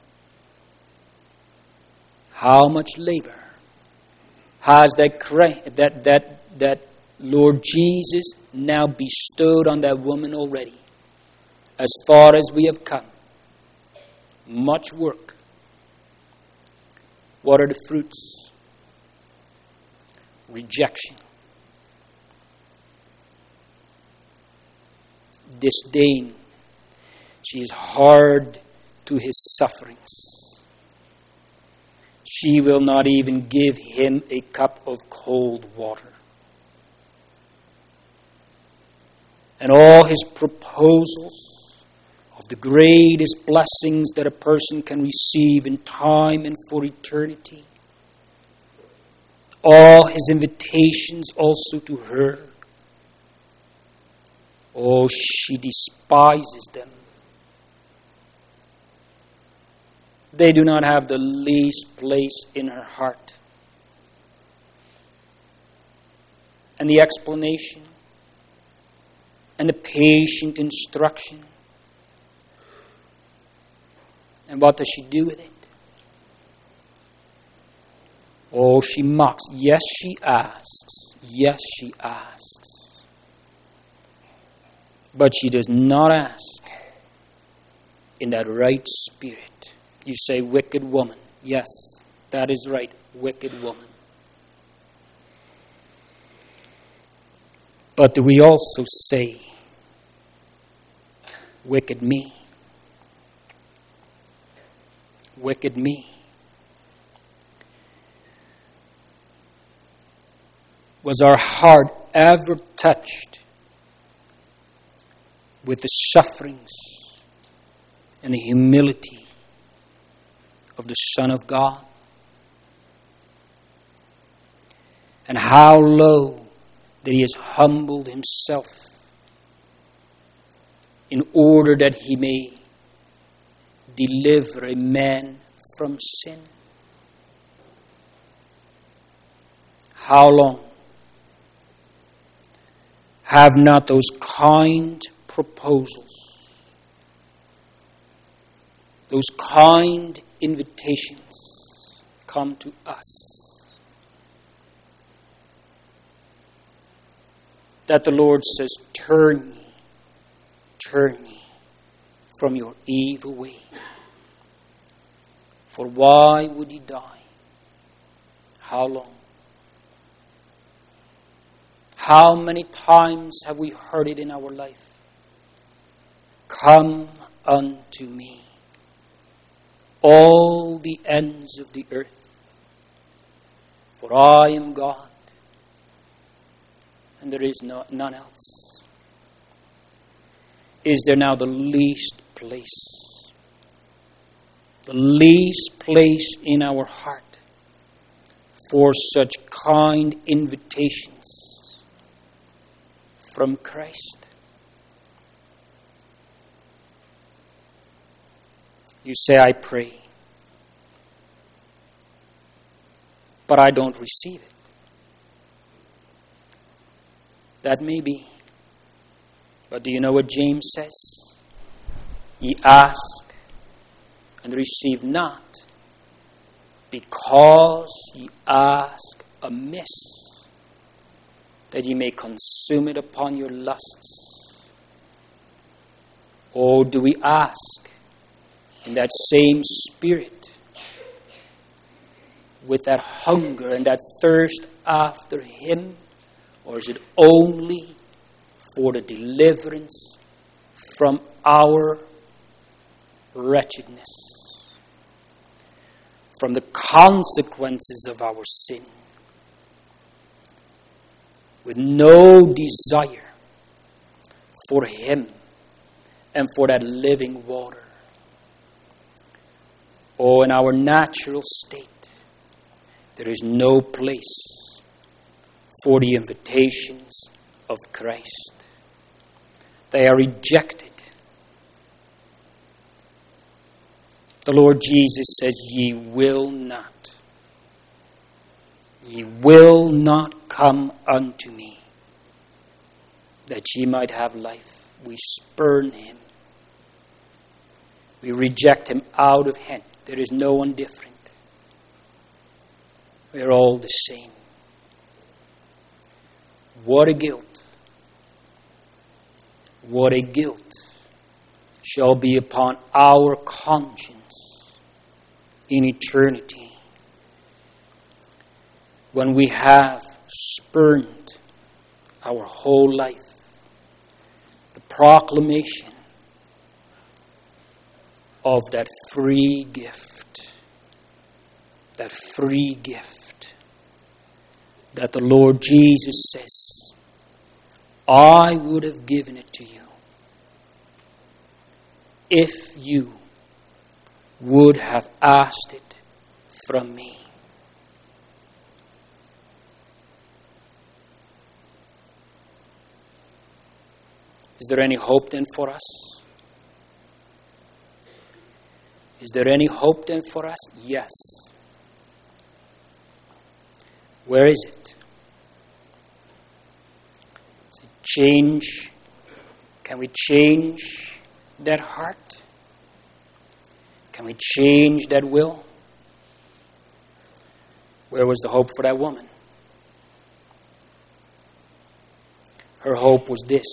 How much labor has that Lord Jesus now bestowed on that woman already? As far as we have come, much work. What are the fruits? Rejection, disdain. She is hard to his sufferings. She will not even give him a cup of cold water. And all his proposals of the greatest blessings that a person can receive in time and for eternity, all his invitations also to her, oh, she despises them. They do not have the least place in her heart. And the explanation and the patient instruction. And what does she do with it? Oh, she mocks. Yes, she asks. Yes, she asks. But she does not ask in that right spirit. You say, wicked woman. Yes, that is right, wicked woman. But do we also say, wicked me? Wicked me. Was our heart ever touched with the sufferings and the humility of the Son of God? And how low that he has humbled himself in order that he may deliver a man from sin. How long have not those kind proposals, those kind invitations come to us? That the Lord says, turn ye from your evil way. For why would ye die? How long? How many times have we heard it in our life? Come unto me, all the ends of the earth, for I am God, and there is none else. Is there now the least place in our heart for such kind invitations from Christ? You say, I pray, but I don't receive it. That may be. But do you know what James says? Ye ask and receive not, because ye ask amiss, that ye may consume it upon your lusts. Or do we ask in that same spirit, with that hunger and that thirst after him? Or is it only for the deliverance from our wretchedness, from the consequences of our sin? with no desire for Him and for that living water. Oh, in our natural state, there is no place for the invitations of Christ. They are rejected. The Lord Jesus says, ye will not come unto me, that ye might have life. We spurn Him. We reject Him out of hand. There is no one different. We are all the same. What a guilt. What a guilt shall be upon our conscience in eternity when we have spurned our whole life the proclamation of that free gift that the Lord Jesus says, I would have given it to you if you would have asked it from me. Is there any hope then for us? Is there any hope then for us? Yes. Where is it? Is it change? Can we change that heart? Can we change that will? Where was the hope for that woman? Her hope was this: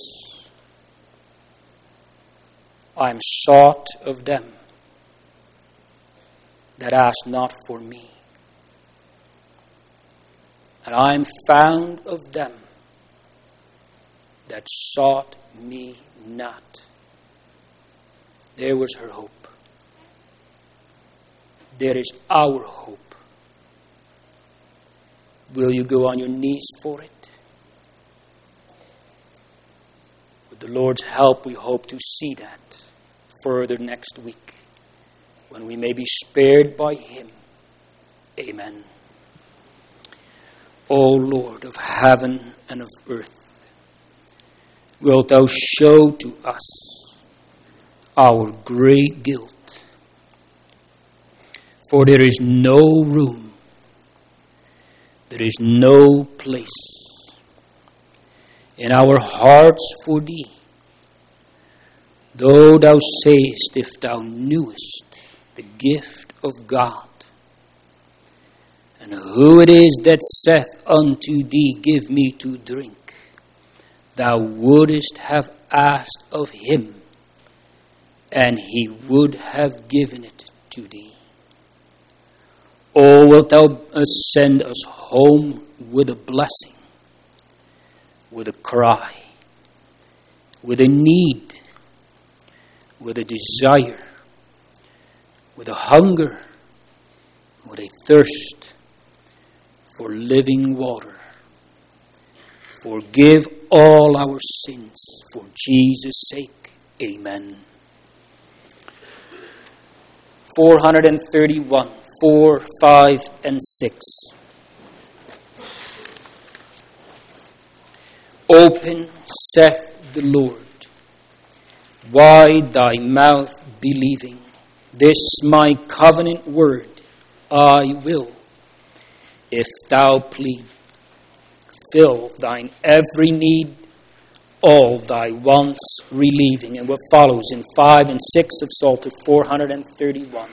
I am sought of them that ask not for me, and I am found of them that sought me not. There was her hope. There is our hope. Will you go on your knees for it? With the Lord's help, we hope to see that further next week, when we may be spared by Him. Amen. O Lord of heaven and of earth, wilt Thou show to us our great guilt? For there is no room, there is no place in our hearts for Thee. Though Thou sayest, if Thou knewest the gift of God, and who it is that saith unto Thee, give me to drink, Thou wouldest have asked of Him, and He would have given it to Thee. Oh, wilt Thou send us home with a blessing, with a cry, with a need, with a desire, with a hunger, with a thirst for living water. Forgive all our sins for Jesus' sake. Amen. 431, 4, 5, and 6. Open, saith the Lord, wide thy mouth believing. This my covenant word I will, if thou plead. Fill thine every need, all thy wants relieving. And what follows in 5 and 6 of Psalter 431.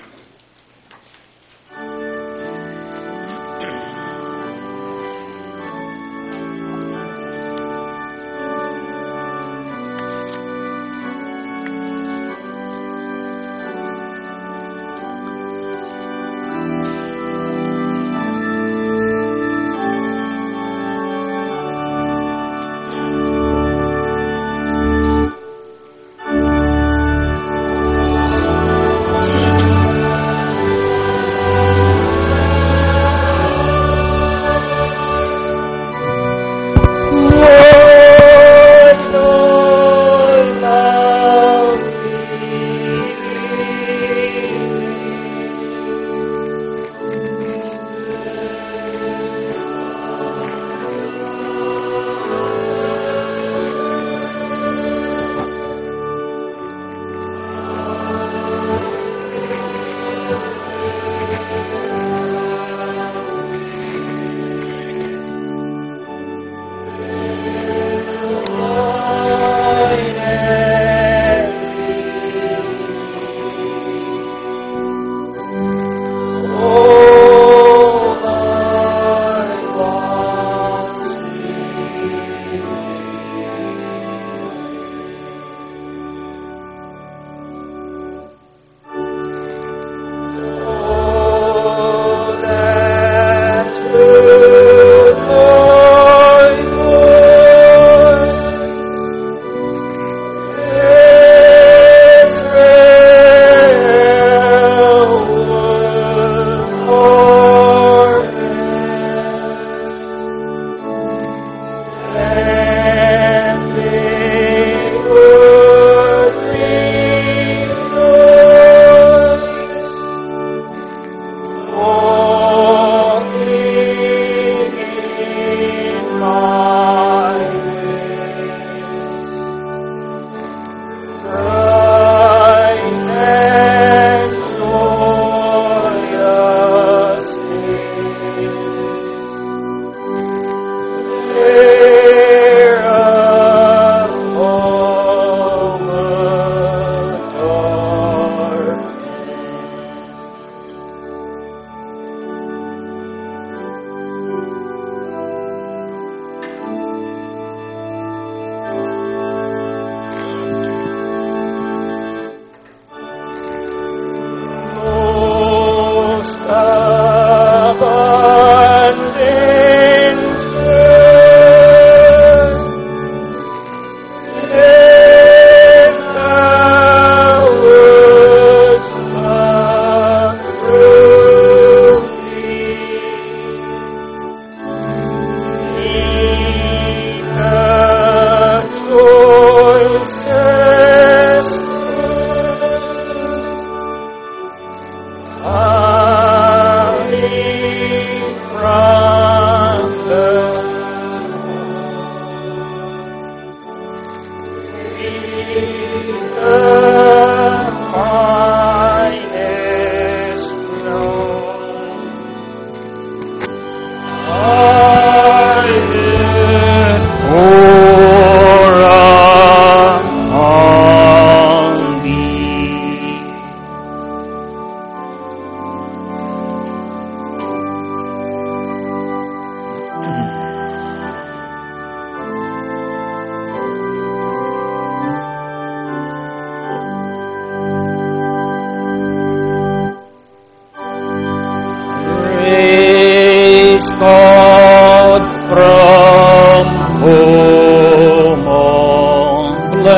God from whom all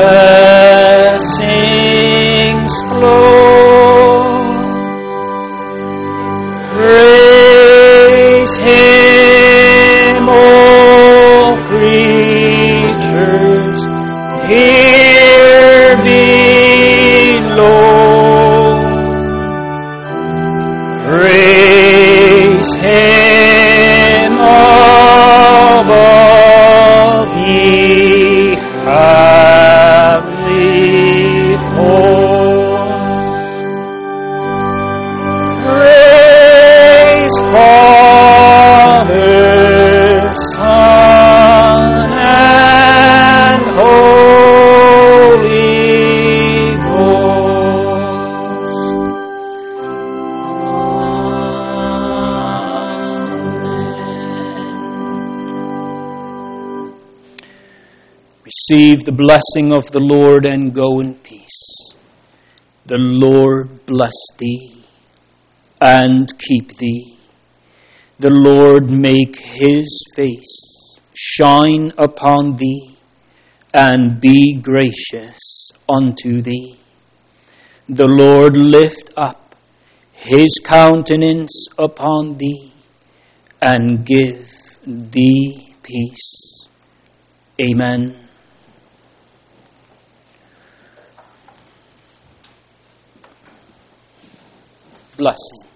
blessings flow. Praise Him, all creatures here below. Praise Him above, ye heavenly hosts. Praise Father, Son, and Holy Ghost. Receive the blessing of the Lord and go in peace. The Lord bless thee and keep thee. The Lord make His face shine upon thee and be gracious unto thee. The Lord lift up His countenance upon thee and give thee peace. Amen. Blessing.